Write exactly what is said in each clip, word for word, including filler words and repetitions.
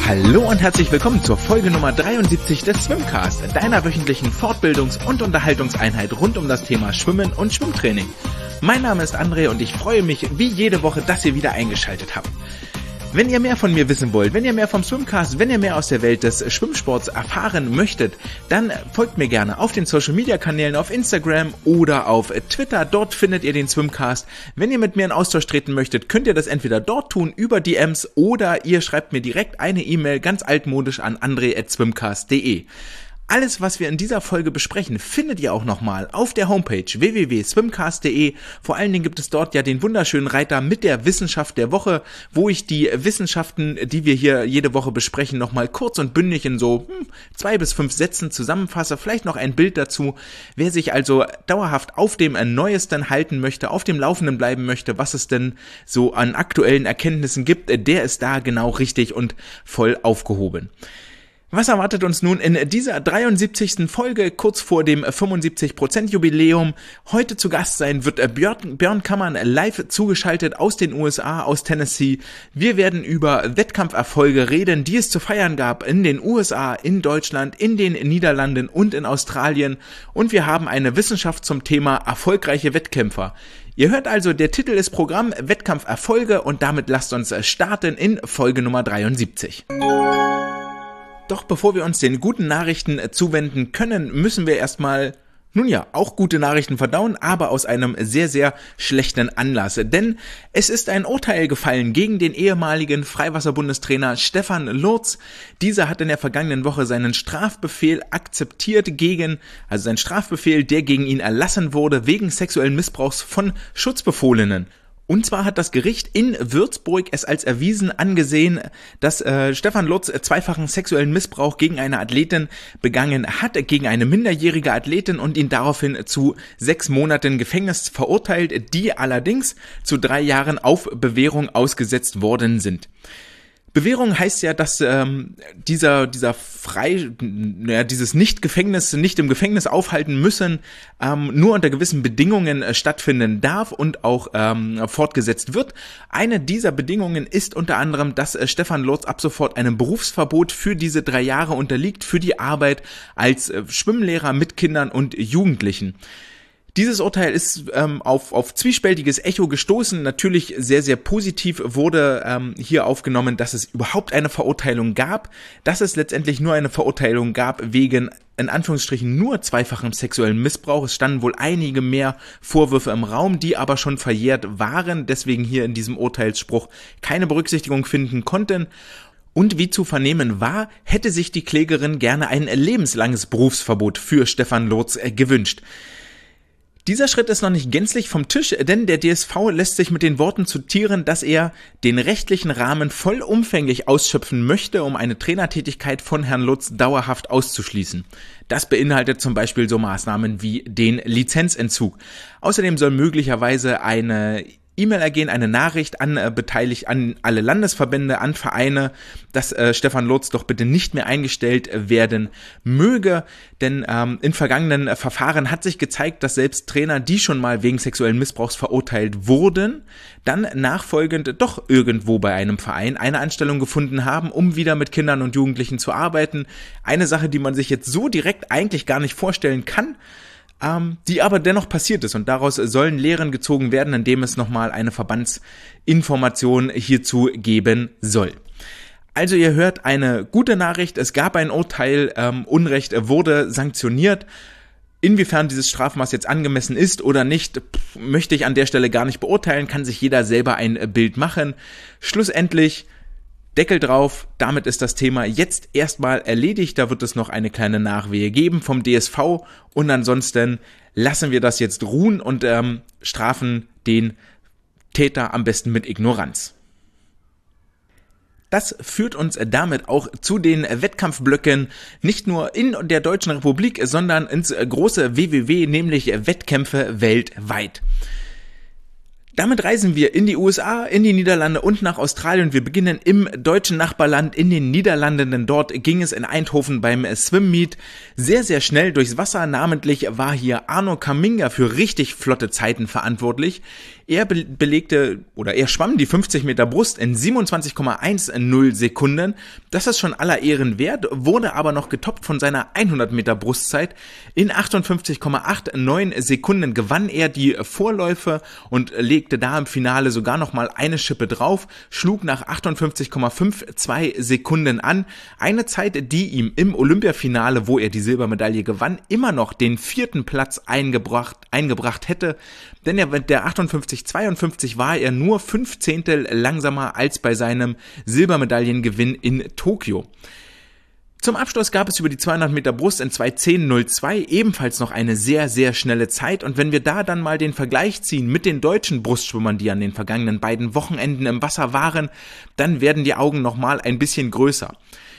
Hallo und herzlich willkommen zur Folge Nummer dreiundsiebzig des Swimcast, deiner wöchentlichen Fortbildungs- und Unterhaltungseinheit rund um das Thema Schwimmen und Schwimmtraining. Mein Name ist André und ich freue mich wie jede Woche, dass ihr wieder eingeschaltet habt. Wenn ihr mehr von mir wissen wollt, wenn ihr mehr vom Swimcast, wenn ihr mehr aus der Welt des Schwimmsports erfahren möchtet, dann folgt mir gerne auf den Social Media Kanälen, auf Instagram oder auf Twitter. Dort findet ihr den Swimcast. Wenn ihr mit mir in Austausch treten möchtet, könnt ihr das entweder dort tun, über D Ms, oder ihr schreibt mir direkt eine E-Mail, ganz altmodisch, an andre at swimcast punkt de. Alles, was wir in dieser Folge besprechen, findet ihr auch nochmal auf der Homepage w w w punkt swimcast punkt de. Vor allen Dingen gibt es dort ja den wunderschönen Reiter mit der Wissenschaft der Woche, wo ich die Wissenschaften, die wir hier jede Woche besprechen, nochmal kurz und bündig in so hm, zwei bis fünf Sätzen zusammenfasse. Vielleicht noch ein Bild dazu. Wer sich also dauerhaft auf dem Neuesten halten möchte, auf dem Laufenden bleiben möchte, was es denn so an aktuellen Erkenntnissen gibt, der ist da genau richtig und voll aufgehoben. Was erwartet uns nun in dieser dreiundsiebzigsten Folge, kurz vor dem fünfundsiebzig Prozent Jubiläum? Heute zu Gast sein wird Björn, Björn Kammern, live zugeschaltet aus den U S A, aus Tennessee. Wir werden über Wettkampferfolge reden, die es zu feiern gab in den U S A, in Deutschland, in den Niederlanden und in Australien. Und wir haben eine Wissenschaft zum Thema erfolgreiche Wettkämpfer. Ihr hört also, der Titel ist Programm Wettkampferfolge, und damit lasst uns starten in Folge Nummer dreiundsiebzig. Doch bevor wir uns den guten Nachrichten zuwenden können, müssen wir erstmal, nun ja, auch gute Nachrichten verdauen, aber aus einem sehr, sehr schlechten Anlass. Denn es ist ein Urteil gefallen gegen den ehemaligen Freiwasserbundestrainer Stefan Lurz. Dieser hat in der vergangenen Woche seinen Strafbefehl akzeptiert gegen, also seinen Strafbefehl, der gegen ihn erlassen wurde, wegen sexuellen Missbrauchs von Schutzbefohlenen. Und zwar hat das Gericht in Würzburg es als erwiesen angesehen, dass äh, Stefan Lurz zweifachen sexuellen Missbrauch gegen eine Athletin begangen hat, gegen eine minderjährige Athletin, und ihn daraufhin zu sechs Monaten Gefängnis verurteilt, die allerdings zu drei Jahren auf Bewährung ausgesetzt worden sind. Bewährung heißt ja, dass ähm, dieser dieser frei, naja, dieses Nicht-Gefängnis, nicht im Gefängnis aufhalten müssen, ähm, nur unter gewissen Bedingungen äh, stattfinden darf und auch ähm, fortgesetzt wird. Eine dieser Bedingungen ist unter anderem, dass äh, Stefan Lurz ab sofort einem Berufsverbot für diese drei Jahre unterliegt, für die Arbeit als äh, Schwimmlehrer mit Kindern und Jugendlichen. Dieses Urteil ist ähm, auf, auf zwiespältiges Echo gestoßen. Natürlich sehr, sehr positiv wurde ähm, hier aufgenommen, dass es überhaupt eine Verurteilung gab, dass es letztendlich nur eine Verurteilung gab wegen, in Anführungsstrichen, nur zweifachem sexuellen Missbrauch. Es standen wohl einige mehr Vorwürfe im Raum, die aber schon verjährt waren, deswegen hier in diesem Urteilsspruch keine Berücksichtigung finden konnten. Und wie zu vernehmen war, hätte sich die Klägerin gerne ein lebenslanges Berufsverbot für Stefan Lurz äh, gewünscht. Dieser Schritt ist noch nicht gänzlich vom Tisch, denn der D S V lässt sich mit den Worten zitieren, dass er den rechtlichen Rahmen vollumfänglich ausschöpfen möchte, um eine Trainertätigkeit von Herrn Lurz dauerhaft auszuschließen. Das beinhaltet zum Beispiel so Maßnahmen wie den Lizenzentzug. Außerdem soll möglicherweise eine E-Mail ergehen, eine Nachricht an äh, beteiligt, an alle Landesverbände, an Vereine, dass äh, Stefan Lurz doch bitte nicht mehr eingestellt äh, werden möge, denn ähm, in vergangenen äh, Verfahren hat sich gezeigt, dass selbst Trainer, die schon mal wegen sexuellen Missbrauchs verurteilt wurden, dann nachfolgend doch irgendwo bei einem Verein eine Anstellung gefunden haben, um wieder mit Kindern und Jugendlichen zu arbeiten. Eine Sache, die man sich jetzt so direkt eigentlich gar nicht vorstellen kann, Ähm, die aber dennoch passiert ist, und daraus sollen Lehren gezogen werden, indem es nochmal eine Verbandsinformation hierzu geben soll. Also ihr hört, eine gute Nachricht, es gab ein Urteil, ähm, Unrecht wurde sanktioniert. Inwiefern dieses Strafmaß jetzt angemessen ist oder nicht, pff, möchte ich an der Stelle gar nicht beurteilen, kann sich jeder selber ein Bild machen. Schlussendlich Deckel drauf, damit ist das Thema jetzt erstmal erledigt. Da wird es noch eine kleine Nachwehe geben vom D S V, und ansonsten lassen wir das jetzt ruhen und ähm, strafen den Täter am besten mit Ignoranz. Das führt uns damit auch zu den Wettkampfblöcken, nicht nur in der Deutschen Republik, sondern ins große W W W, nämlich Wettkämpfe weltweit. Damit reisen wir in die U S A, in die Niederlande und nach Australien. Wir beginnen im deutschen Nachbarland in den Niederlanden, denn dort ging es in Eindhoven beim Swim Meet sehr, sehr schnell durchs Wasser. Namentlich war hier Arno Caminga für richtig flotte Zeiten verantwortlich. Er be- belegte oder er schwamm die fünfzig Meter Brust in siebenundzwanzig Komma zehn Sekunden. Das ist schon aller Ehren wert, wurde aber noch getoppt von seiner hundert Meter Brustzeit. In achtundfünfzig Komma neunundachtzig Sekunden gewann er die Vorläufe und legte da im Finale sogar noch mal eine Schippe drauf, schlug nach achtundfünfzig Komma zweiundfünfzig Sekunden an. Eine Zeit, die ihm im Olympiafinale, wo er die Silbermedaille gewann, immer noch den vierten Platz eingebracht, eingebracht hätte. Denn er mit der achtundfünfzig Komma zweiundfünfzig war er nur fünf Zehntel langsamer als bei seinem Silbermedaillengewinn in Tokio. Zum Abschluss gab es über die zweihundert Meter Brust in zwei zehn null zwei ebenfalls noch eine sehr, sehr schnelle Zeit. Und wenn wir da dann mal den Vergleich ziehen mit den deutschen Brustschwimmern, die an den vergangenen beiden Wochenenden im Wasser waren, dann werden die Augen nochmal ein bisschen größer.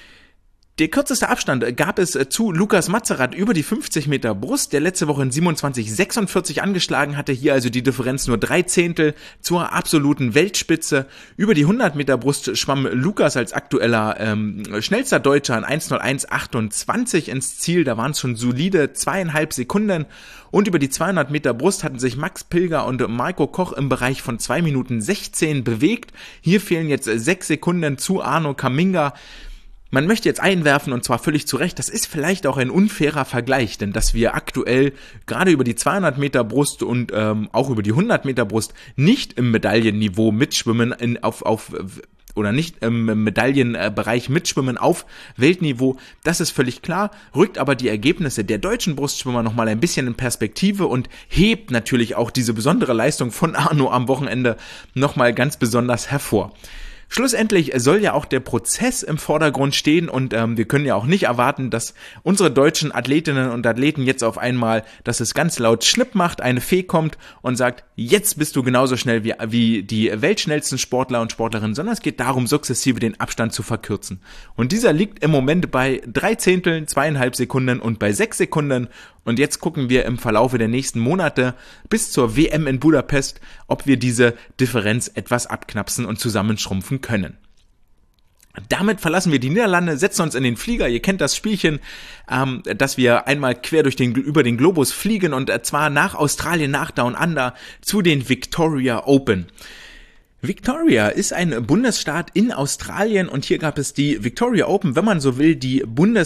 Der kürzeste Abstand gab es zu Lukas Mazerat über die fünfzig Meter Brust, der letzte Woche in siebenundzwanzig Komma sechsundvierzig angeschlagen hatte. Hier also die Differenz nur drei Zehntel zur absoluten Weltspitze. Über die hundert Meter Brust schwamm Lukas als aktueller ähm, schnellster Deutscher in eins null eins achtundzwanzig ins Ziel. Da waren es schon solide zweieinhalb Sekunden. Und über die zweihundert Meter Brust hatten sich Max Pilger und Marco Koch im Bereich von zwei Minuten sechzehn bewegt. Hier fehlen jetzt sechs Sekunden zu Arno Caminga. Man möchte jetzt einwerfen, und zwar völlig zu Recht, das ist vielleicht auch ein unfairer Vergleich, denn dass wir aktuell gerade über die zweihundert Meter Brust und ähm, auch über die hundert Meter Brust nicht im Medaillenniveau mitschwimmen, in, auf, auf oder nicht im Medaillenbereich mitschwimmen auf Weltniveau, das ist völlig klar, rückt aber die Ergebnisse der deutschen Brustschwimmer nochmal ein bisschen in Perspektive und hebt natürlich auch diese besondere Leistung von Arno am Wochenende nochmal ganz besonders hervor. Schlussendlich soll ja auch der Prozess im Vordergrund stehen und ähm, wir können ja auch nicht erwarten, dass unsere deutschen Athletinnen und Athleten jetzt auf einmal, dass es ganz laut Schnipp macht, eine Fee kommt und sagt, jetzt bist du genauso schnell wie, wie die weltschnellsten Sportler und Sportlerinnen, sondern es geht darum, sukzessive den Abstand zu verkürzen. Und dieser liegt im Moment bei drei Zehnteln, zweieinhalb Sekunden und bei sechs Sekunden. Und jetzt gucken wir im Verlaufe der nächsten Monate bis zur W M in Budapest, ob wir diese Differenz etwas abknapsen und zusammenschrumpfen können. Damit verlassen wir die Niederlande, setzen uns in den Flieger. Ihr kennt das Spielchen, ähm, dass wir einmal quer durch den, über den Globus fliegen und zwar nach Australien, nach Down Under zu den Victoria Open. Victoria ist ein Bundesstaat in Australien und hier gab es die Victoria Open, wenn man so will, die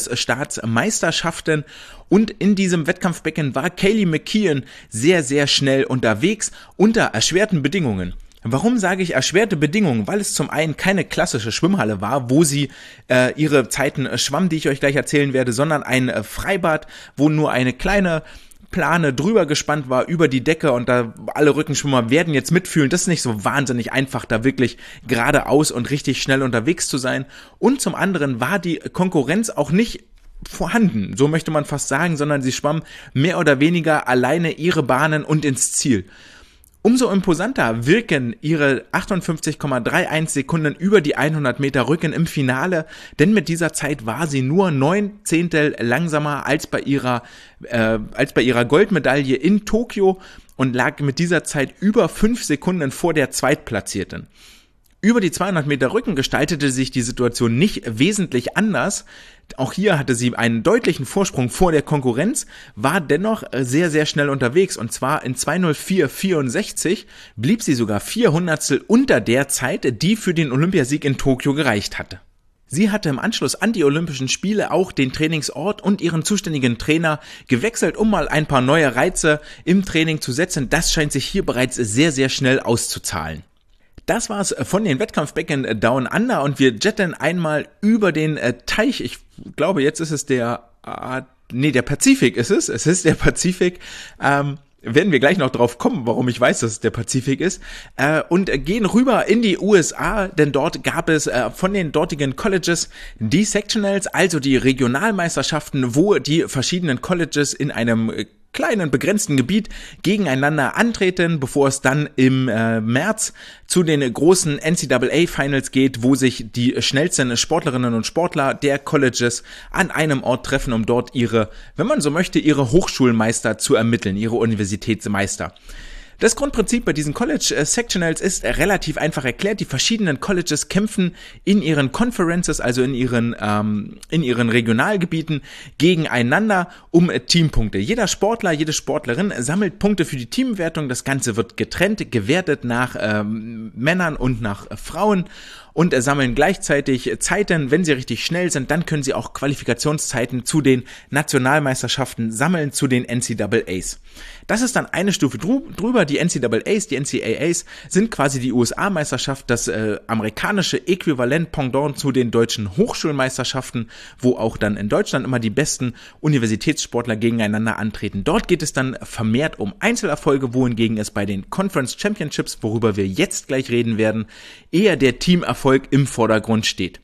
Bundesstaatsmeisterschaften und in diesem Wettkampfbecken war Kaylee McKeon sehr, sehr schnell unterwegs unter erschwerten Bedingungen. Warum sage ich erschwerte Bedingungen? Weil es zum einen keine klassische Schwimmhalle war, wo sie äh, ihre Zeiten äh, schwamm, die ich euch gleich erzählen werde, sondern ein äh, Freibad, wo nur eine kleine Plane drüber gespannt war über die Decke und da alle Rückenschwimmer werden jetzt mitfühlen. Das ist nicht so wahnsinnig einfach, da wirklich geradeaus und richtig schnell unterwegs zu sein. Und zum anderen war die Konkurrenz auch nicht vorhanden, so möchte man fast sagen, sondern sie schwamm mehr oder weniger alleine ihre Bahnen und ins Ziel. Umso imposanter wirken ihre achtundfünfzig Komma einunddreißig Sekunden über die hundert Meter Rücken im Finale, denn mit dieser Zeit war sie nur neun Zehntel langsamer als bei ihrer äh, als bei ihrer Goldmedaille in Tokio und lag mit dieser Zeit über fünf Sekunden vor der Zweitplatzierten. Über die zweihundert Meter Rücken gestaltete sich die Situation nicht wesentlich anders. Auch hier hatte sie einen deutlichen Vorsprung vor der Konkurrenz, war dennoch sehr, sehr schnell unterwegs und zwar in zwei null vier vierundsechzig blieb sie sogar vier Hundertstel unter der Zeit, die für den Olympiasieg in Tokio gereicht hatte. Sie hatte im Anschluss an die Olympischen Spiele auch den Trainingsort und ihren zuständigen Trainer gewechselt, um mal ein paar neue Reize im Training zu setzen. Das scheint sich hier bereits sehr, sehr schnell auszuzahlen. Das war's von den Wettkampfbecken Down Under und wir jetten einmal über den äh, Teich. Ich glaube, jetzt ist es der, äh, nee, der Pazifik ist es. Es ist der Pazifik. Ähm, werden wir gleich noch drauf kommen, warum ich weiß, dass es der Pazifik ist. Äh, und äh, gehen rüber in die U S A, denn dort gab es äh, von den dortigen Colleges die Sectionals, also die Regionalmeisterschaften, wo die verschiedenen Colleges in einem äh, kleinen, begrenzten Gebiet gegeneinander antreten, bevor es dann im äh, März zu den großen N C double A Finals geht, wo sich die schnellsten Sportlerinnen und Sportler der Colleges an einem Ort treffen, um dort ihre, wenn man so möchte, ihre Hochschulmeister zu ermitteln, ihre Universitätsmeister. Das Grundprinzip bei diesen College Sectionals ist relativ einfach erklärt. Die verschiedenen Colleges kämpfen in ihren Conferences, also in ihren ähm, in ihren Regionalgebieten gegeneinander um Teampunkte. Jeder Sportler, jede Sportlerin sammelt Punkte für die Teamwertung. Das Ganze wird getrennt, gewertet nach ähm, Männern und nach Frauen. Und sammeln gleichzeitig Zeiten. Wenn sie richtig schnell sind, dann können sie auch Qualifikationszeiten zu den Nationalmeisterschaften sammeln, zu den N C A As. Das ist dann eine Stufe drüber. Die N C A As, die N C A As sind quasi die U S A-Meisterschaft, das äh, amerikanische Äquivalent Pendant zu den deutschen Hochschulmeisterschaften, wo auch dann in Deutschland immer die besten Universitätssportler gegeneinander antreten. Dort geht es dann vermehrt um Einzelerfolge, wohingegen es bei den Conference Championships, worüber wir jetzt gleich reden werden, eher der Teamerfolg im Vordergrund steht.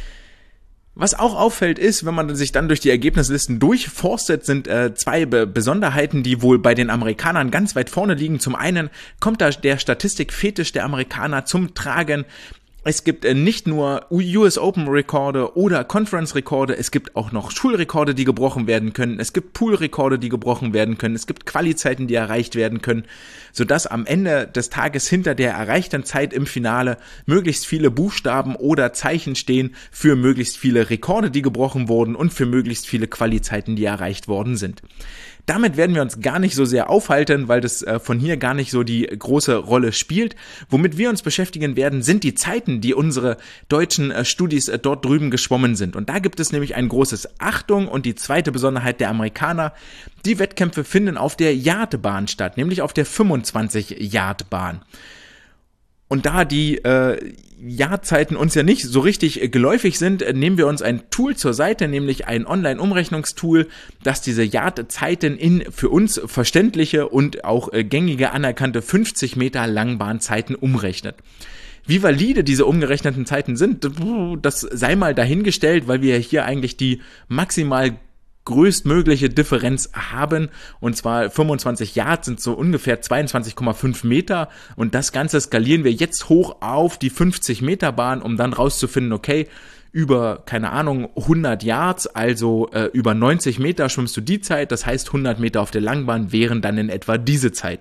Was auch auffällt ist, wenn man sich dann durch die Ergebnislisten durchforstet, sind äh, zwei Be- Besonderheiten, die wohl bei den Amerikanern ganz weit vorne liegen. Zum einen kommt da der Statistikfetisch der Amerikaner zum Tragen. Es gibt äh, nicht nur U S Open Rekorde oder Conference Rekorde, es gibt auch noch Schulrekorde, die gebrochen werden können, es gibt Poolrekorde, die gebrochen werden können, es gibt Qualizeiten, die erreicht werden können, sodass am Ende des Tages hinter der erreichten Zeit im Finale möglichst viele Buchstaben oder Zeichen stehen für möglichst viele Rekorde, die gebrochen wurden und für möglichst viele Qualizeiten, die erreicht worden sind. Damit werden wir uns gar nicht so sehr aufhalten, weil das äh, von hier gar nicht so die große Rolle spielt. Womit wir uns beschäftigen werden, sind die Zeiten, die unsere deutschen äh, Studis äh, dort drüben geschwommen sind. Und da gibt es nämlich ein großes Achtung und die zweite Besonderheit der Amerikaner. Die Wettkämpfe finden auf der Yardbahn statt, nämlich auf der fünfundzwanzig-Yard-Bahn. Und da die äh, Jahrzeiten uns ja nicht so richtig äh, geläufig sind, äh, nehmen wir uns ein Tool zur Seite, nämlich ein Online-Umrechnungstool, das diese Yardzeiten in für uns verständliche und auch äh, gängige anerkannte fünfzig Meter Langbahnzeiten umrechnet. Wie valide diese umgerechneten Zeiten sind, das sei mal dahingestellt, weil wir hier eigentlich die maximal größtmögliche Differenz haben, und zwar fünfundzwanzig Yards sind so ungefähr zweiundzwanzig Komma fünf Meter, und das Ganze skalieren wir jetzt hoch auf die fünfzig Meter Bahn, um dann rauszufinden, okay, über, keine Ahnung, hundert Yards, also äh, über neunzig Meter schwimmst du die Zeit, das heißt hundert Meter auf der Langbahn wären dann in etwa diese Zeit.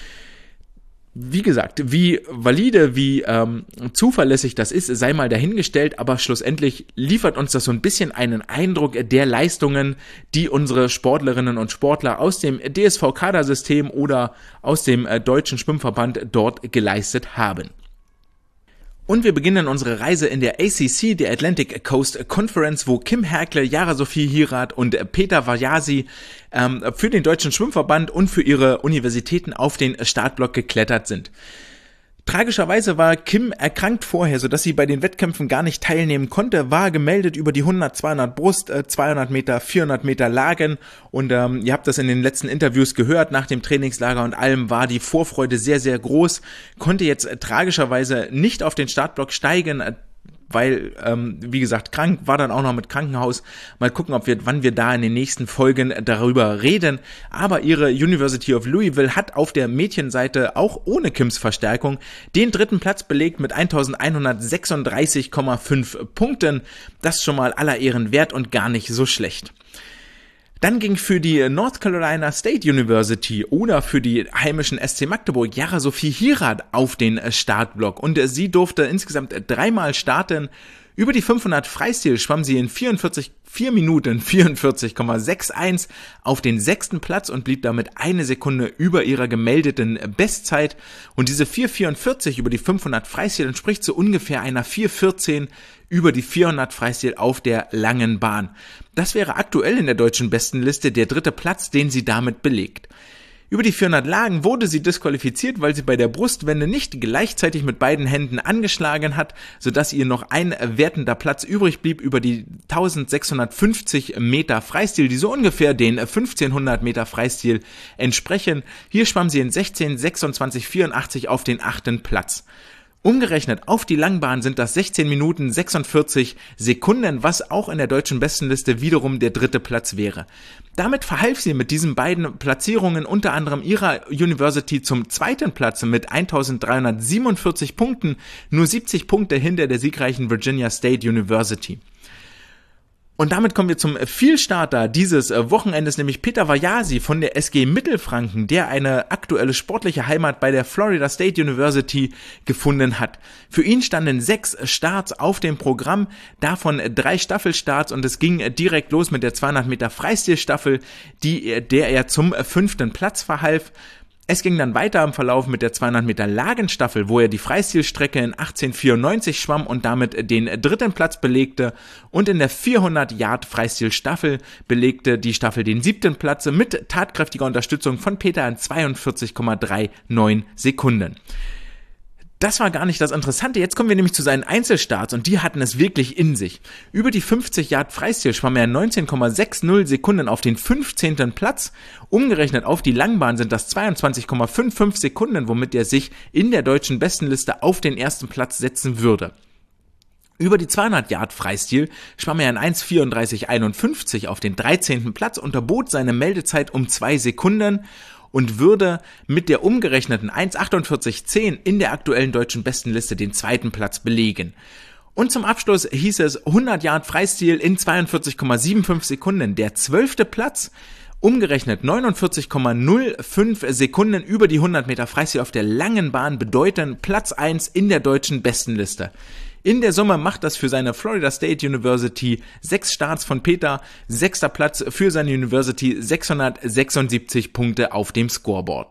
Wie gesagt, wie valide, wie ähm, zuverlässig das ist, sei mal dahingestellt, aber schlussendlich liefert uns das so ein bisschen einen Eindruck der Leistungen, die unsere Sportlerinnen und Sportler aus dem D S V-Kadersystem oder aus dem äh, Deutschen Schwimmverband dort geleistet haben. Und wir beginnen unsere Reise in der A C C, der Atlantic Coast Conference, wo Kim Herkle, Yara Sophie Hirat und Peter Vajasi ähm, für den Deutschen Schwimmverband und für ihre Universitäten auf den Startblock geklettert sind. Tragischerweise war Kim erkrankt vorher, sodass sie bei den Wettkämpfen gar nicht teilnehmen konnte, war gemeldet über die hundert, zweihundert Brust, zweihundert Meter, vierhundert Meter Lagen, und ähm, ihr habt das in den letzten Interviews gehört, nach dem Trainingslager und allem war die Vorfreude sehr, sehr groß, konnte jetzt äh, tragischerweise nicht auf den Startblock steigen, äh, weil, ähm, wie gesagt, krank, war dann auch noch mit Krankenhaus. Mal gucken, ob wir, wann wir da in den nächsten Folgen darüber reden. Aber ihre University of Louisville hat auf der Mädchenseite auch ohne Kims Verstärkung den dritten Platz belegt mit eintausendeinhundertsechsunddreißig Komma fünf Punkten. Das ist schon mal aller Ehren wert und gar nicht so schlecht. Dann ging für die North Carolina State University oder für die heimischen S C Magdeburg Yara Sophie Hirat auf den Startblock, und sie durfte insgesamt dreimal starten. Über die fünfhundert Freistil schwamm sie in vierundvierzig, vier Minuten vierundvierzig Komma einundsechzig auf den sechsten Platz und blieb damit eine Sekunde über ihrer gemeldeten Bestzeit. Und diese vier vierundvierzig über die fünfhundert Freistil entspricht so ungefähr einer vier vierzehn über die vierhundert Freistil auf der langen Bahn. Das wäre aktuell in der deutschen Bestenliste der dritte Platz, den sie damit belegt. Über die vierhundert Lagen wurde sie disqualifiziert, weil sie bei der Brustwende nicht gleichzeitig mit beiden Händen angeschlagen hat, sodass ihr noch ein wertender Platz übrig blieb über die eintausendsechshundertfünfzig Meter Freistil, die so ungefähr den fünfzehnhundert Meter Freistil entsprechen. Hier schwamm sie in sechzehn sechsundzwanzig vierundachtzig auf den achten Platz. Umgerechnet auf die Langbahn sind das sechzehn Minuten sechsundvierzig Sekunden, was auch in der deutschen Bestenliste wiederum der dritte Platz wäre. Damit verhalf sie mit diesen beiden Platzierungen unter anderem ihrer University zum zweiten Platz mit eintausenddreihundertsiebenundvierzig Punkten, nur siebzig Punkte hinter der siegreichen Virginia State University. Und damit kommen wir zum Vielstarter dieses Wochenendes, nämlich Peter Vajasi von der S G Mittelfranken, der eine aktuelle sportliche Heimat bei der Florida State University gefunden hat. Für ihn standen sechs Starts auf dem Programm, davon drei Staffelstarts, und es ging direkt los mit der zweihundert Meter Freistilstaffel, die, der er zum fünften Platz verhalf. Es ging dann weiter im Verlauf mit der zweihundert Meter Lagenstaffel, wo er die Freistilstrecke in achtzehn vierundneunzig schwamm und damit den dritten Platz belegte, und in der vierhundert Yard Freistilstaffel belegte die Staffel den siebten Platz mit tatkräftiger Unterstützung von Peter in zweiundvierzig Komma neununddreißig Sekunden. Das war gar nicht das Interessante. Jetzt kommen wir nämlich zu seinen Einzelstarts, und die hatten es wirklich in sich. Über die fünfzig Yard Freistil schwamm er neunzehn Komma sechzig Sekunden auf den fünfzehnten Platz. Umgerechnet auf die Langbahn sind das zweiundzwanzig Komma fünfundfünfzig Sekunden, womit er sich in der deutschen Bestenliste auf den ersten Platz setzen würde. Über die zweihundert Yard Freistil schwamm er in eins vierunddreißig einundfünfzig auf den dreizehnten Platz, unterbot seine Meldezeit um zwei Sekunden und würde mit der umgerechneten eins achtundvierzig zehn in der aktuellen deutschen Bestenliste den zweiten Platz belegen. Und zum Abschluss hieß es hundert Yard Freistil in zweiundvierzig Komma fünfundsiebzig Sekunden, der zwölfte Platz, umgerechnet neunundvierzig Komma null fünf Sekunden über die hundert Meter Freistil auf der langen Bahn bedeuten Platz eins in der deutschen Bestenliste. In der Summe macht das für seine Florida State University sechs Starts von Peter, sechster Platz für seine University, sechshundertsechsundsiebzig Punkte auf dem Scoreboard.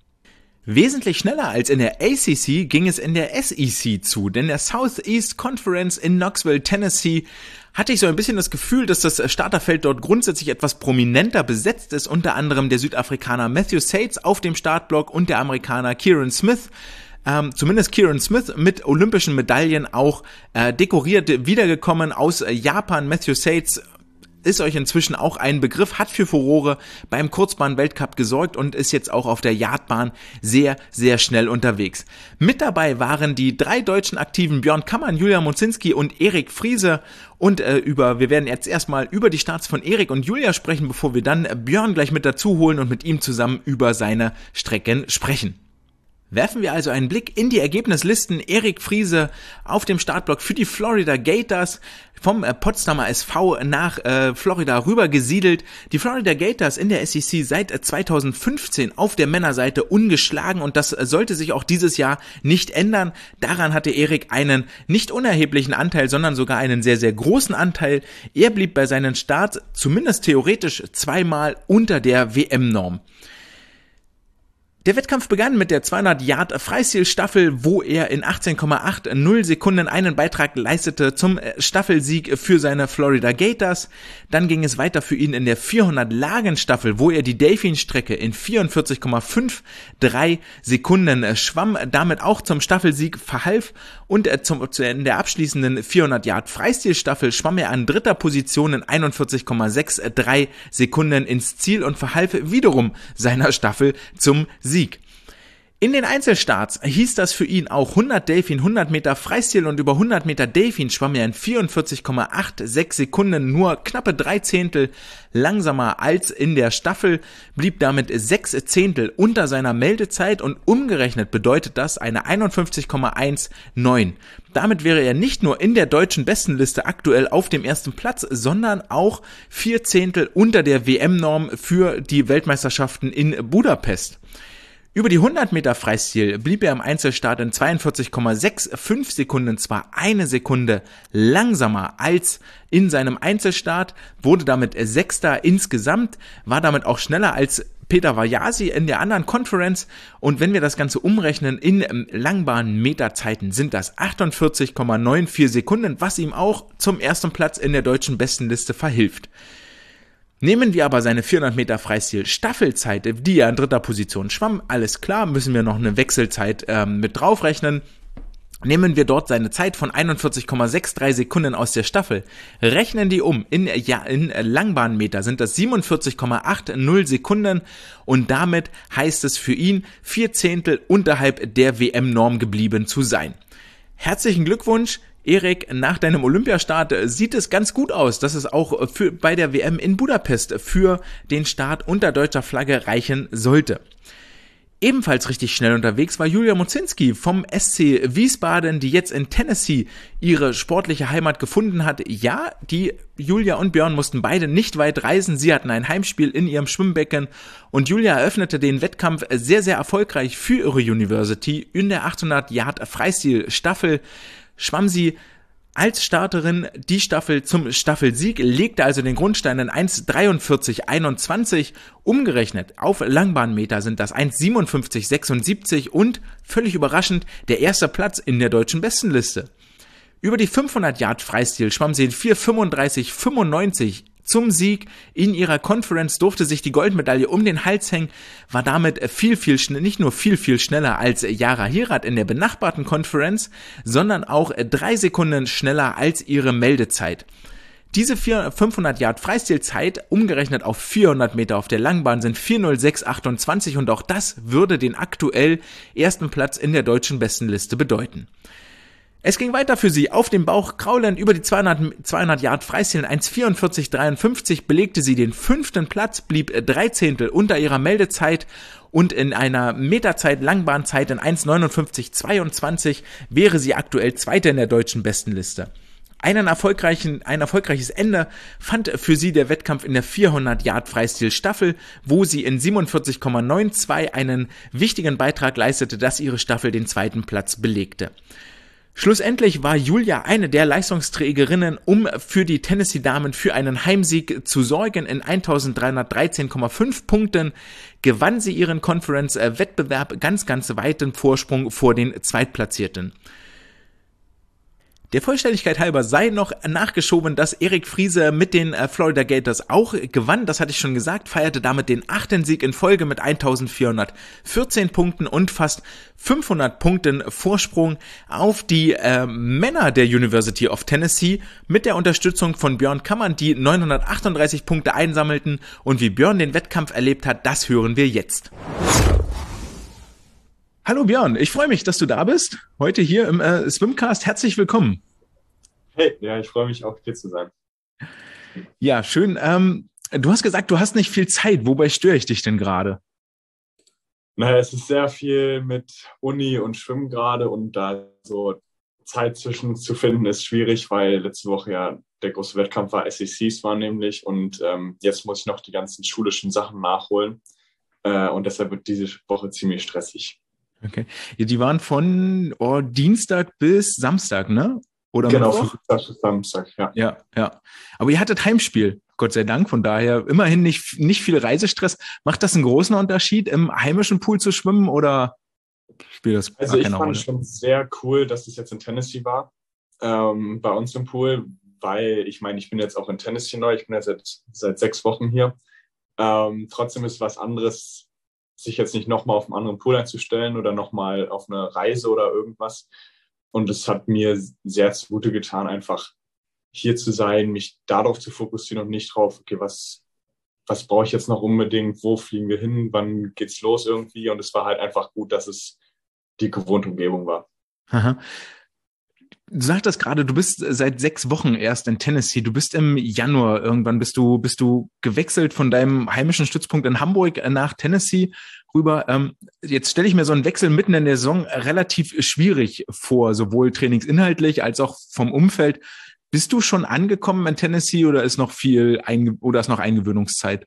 Wesentlich schneller als in der A C C ging es in der S E C zu, denn der Southeast Conference in Knoxville, Tennessee, hatte ich so ein bisschen das Gefühl, dass das Starterfeld dort grundsätzlich etwas prominenter besetzt ist, unter anderem der Südafrikaner Matthew Sates auf dem Startblock und der Amerikaner Kieran Smith. Ähm, zumindest Kieran Smith mit olympischen Medaillen auch äh, dekoriert wiedergekommen aus äh, Japan. Matthew Sates ist euch inzwischen auch ein Begriff, hat für Furore beim Kurzbahn-Weltcup gesorgt und ist jetzt auch auf der Yardbahn sehr, sehr schnell unterwegs. Mit dabei waren die drei deutschen Aktiven Björn Kammann, Julia Mozinski und Erik Friese, und äh, über wir werden jetzt erstmal über die Starts von Erik und Julia sprechen, bevor wir dann Björn gleich mit dazu holen und mit ihm zusammen über seine Strecken sprechen. Werfen wir also einen Blick in die Ergebnislisten. Erik Friese auf dem Startblock für die Florida Gators, vom äh, Potsdamer S V nach äh, Florida rüber gesiedelt. Die Florida Gators in der S E C seit äh, zweitausendfünfzehn auf der Männerseite ungeschlagen, und das äh, sollte sich auch dieses Jahr nicht ändern. Daran hatte Erik einen nicht unerheblichen Anteil, sondern sogar einen sehr, sehr großen Anteil. Er blieb bei seinen Starts zumindest theoretisch zweimal unter der W M-Norm. Der Wettkampf begann mit der zweihundert Yard Freistilstaffel, wo er in achtzehn Komma achtzig Sekunden einen Beitrag leistete zum Staffelsieg für seine Florida Gators. Dann ging es weiter für ihn in der vierhundert Lagenstaffel, wo er die Delfin-Strecke in vierundvierzig Komma dreiundfünfzig Sekunden schwamm, damit auch zum Staffelsieg verhalf, und zum, in der abschließenden vierhundert Yard Freistilstaffel schwamm er an dritter Position in einundvierzig Komma dreiundsechzig Sekunden ins Ziel und verhalf wiederum seiner Staffel zum Sieg. In den Einzelstarts hieß das für ihn auch hundert Delfin, hundert Meter Freistil, und über hundert Meter Delfin schwamm er in vierundvierzig Komma sechsundachtzig Sekunden, nur knappe drei Zehntel langsamer als in der Staffel, blieb damit sechs Zehntel unter seiner Meldezeit, und umgerechnet bedeutet das eine einundfünfzig Komma neunzehn. Damit wäre er nicht nur in der deutschen Bestenliste aktuell auf dem ersten Platz, sondern auch vier Zehntel unter der W M-Norm für die Weltmeisterschaften in Budapest. Über die hundert Meter Freistil blieb er im Einzelstart in zweiundvierzig Komma fünfundsechzig Sekunden, zwar eine Sekunde langsamer als in seinem Einzelstart, wurde damit Sechster insgesamt, war damit auch schneller als Peter Vajasi in der anderen Conference, und wenn wir das Ganze umrechnen in Langbahn-Meterzeiten, sind das achtundvierzig Komma vierundneunzig Sekunden, was ihm auch zum ersten Platz in der deutschen Bestenliste verhilft. Nehmen wir aber seine vierhundert Meter Freistil Staffelzeit, die er in dritter Position schwamm, alles klar, müssen wir noch eine Wechselzeit ähm, mit draufrechnen. Nehmen wir dort seine Zeit von einundvierzig Komma dreiundsechzig Sekunden aus der Staffel, rechnen die um in, ja, in Langbahnmeter, sind das siebenundvierzig Komma achtzig Sekunden, und damit heißt es für ihn vier Zehntel unterhalb der W M-Norm geblieben zu sein. Herzlichen Glückwunsch, Erik, nach deinem Olympiastart sieht es ganz gut aus, dass es auch für, bei der W M in Budapest für den Start unter deutscher Flagge reichen sollte. Ebenfalls richtig schnell unterwegs war Julia Mozinski vom S C Wiesbaden, die jetzt in Tennessee ihre sportliche Heimat gefunden hat. Ja, die Julia und Björn mussten beide nicht weit reisen. Sie hatten ein Heimspiel in ihrem Schwimmbecken und Julia eröffnete den Wettkampf sehr, sehr erfolgreich für ihre University. In der achthundert Yard Freistil Staffel schwamm sie als Starterin die Staffel zum Staffelsieg, legte also den Grundstein in eins dreiundvierzig einundzwanzig. Umgerechnet auf Langbahnmeter sind das eins siebenundfünfzig sechsundsiebzig und, völlig überraschend, der erste Platz in der deutschen Bestenliste. Über die fünfhundert Yard Freistil schwamm sie in vier fünfunddreißig fünfundneunzig zum Sieg. In ihrer Conference durfte sich die Goldmedaille um den Hals hängen, war damit viel, viel schneller, nicht nur viel, viel schneller als Yara Hirat in der benachbarten Conference, sondern auch drei Sekunden schneller als ihre Meldezeit. Diese fünfhundert Yard Freistilzeit, umgerechnet auf vierhundert Meter auf der Langbahn, sind vier null sechs achtundzwanzig und auch das würde den aktuell ersten Platz in der deutschen Bestenliste bedeuten. Es ging weiter für sie. Auf dem Bauch kraulend über die zweihundert Yard Freistil in eins vierundvierzig dreiundfünfzig belegte sie den fünften Platz, blieb drei Zehntel unter ihrer Meldezeit und in einer Meterzeit Langbahnzeit in eins neunundfünfzig zweiundzwanzig wäre sie aktuell Zweite in der deutschen Bestenliste. Einen erfolgreichen, ein erfolgreiches Ende fand für sie der Wettkampf in der vierhundert Yard Freistil Staffel, wo sie in siebenundvierzig Komma zweiundneunzig einen wichtigen Beitrag leistete, dass ihre Staffel den zweiten Platz belegte. Schlussendlich war Julia eine der Leistungsträgerinnen, um für die Tennessee-Damen für einen Heimsieg zu sorgen. In eintausenddreihundertdreizehn Komma fünf Punkten gewann sie ihren Conference-Wettbewerb ganz, ganz weiten Vorsprung vor den Zweitplatzierten. Der Vollständigkeit halber sei noch nachgeschoben, dass Erik Friese mit den Florida Gators auch gewann. Das hatte ich schon gesagt, feierte damit den achten Sieg in Folge mit eintausendvierhundertvierzehn Punkten und fast fünfhundert Punkten Vorsprung auf die äh, Männer der University of Tennessee mit der Unterstützung von Björn Kammern, die neunhundertachtunddreißig Punkte einsammelten. Und wie Björn den Wettkampf erlebt hat, das hören wir jetzt. Hallo Björn, ich freue mich, dass du da bist, heute hier im äh, Swimcast. Herzlich willkommen. Hey, ja, ich freue mich auch, hier zu sein. Ja, schön. Ähm, du hast gesagt, du hast nicht viel Zeit. Wobei störe ich dich denn gerade? Naja, es ist sehr viel mit Uni und Schwimmen gerade und da so Zeit zwischen zu finden ist schwierig, weil letzte Woche ja der große Wettkampf war, S E Cs war nämlich und ähm, jetzt muss ich noch die ganzen schulischen Sachen nachholen äh, und deshalb wird diese Woche ziemlich stressig. Okay. Ja, die waren von oh, Dienstag bis Samstag, ne? Oder genau, von Dienstag bis Samstag, ja. Ja, ja. Aber ihr hattet Heimspiel, Gott sei Dank. Von daher immerhin nicht, nicht viel Reisestress. Macht das einen großen Unterschied, im heimischen Pool zu schwimmen oder spielt das also gar keine Rolle? Also ich fand schon sehr cool, dass es jetzt in Tennessee war, ähm, bei uns im Pool, weil ich meine, ich bin jetzt auch in Tennessee neu. Ich bin jetzt seit, seit sechs Wochen hier. Ähm, trotzdem ist was anderes, sich jetzt nicht nochmal auf einen anderen Pool einzustellen oder nochmal auf eine Reise oder irgendwas. Und es hat mir sehr zugute getan, einfach hier zu sein, mich darauf zu fokussieren und nicht drauf, okay, was, was brauche ich jetzt noch unbedingt, wo fliegen wir hin, wann geht's los irgendwie. Und es war halt einfach gut, dass es die gewohnte Umgebung war. Aha. Du sagtest gerade, du bist seit sechs Wochen erst in Tennessee. Du bist im Januar irgendwann, bist du, bist du gewechselt von deinem heimischen Stützpunkt in Hamburg nach Tennessee rüber. Ähm, jetzt stelle ich mir so einen Wechsel mitten in der Saison relativ schwierig vor, sowohl trainingsinhaltlich als auch vom Umfeld. Bist du schon angekommen in Tennessee oder ist noch viel Einge- oder ist noch Eingewöhnungszeit?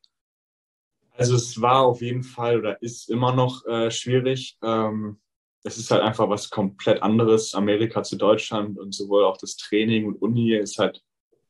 Also es war auf jeden Fall oder ist immer noch äh, schwierig. Ähm Es ist halt einfach was komplett anderes, Amerika zu Deutschland und sowohl auch das Training und Uni ist halt,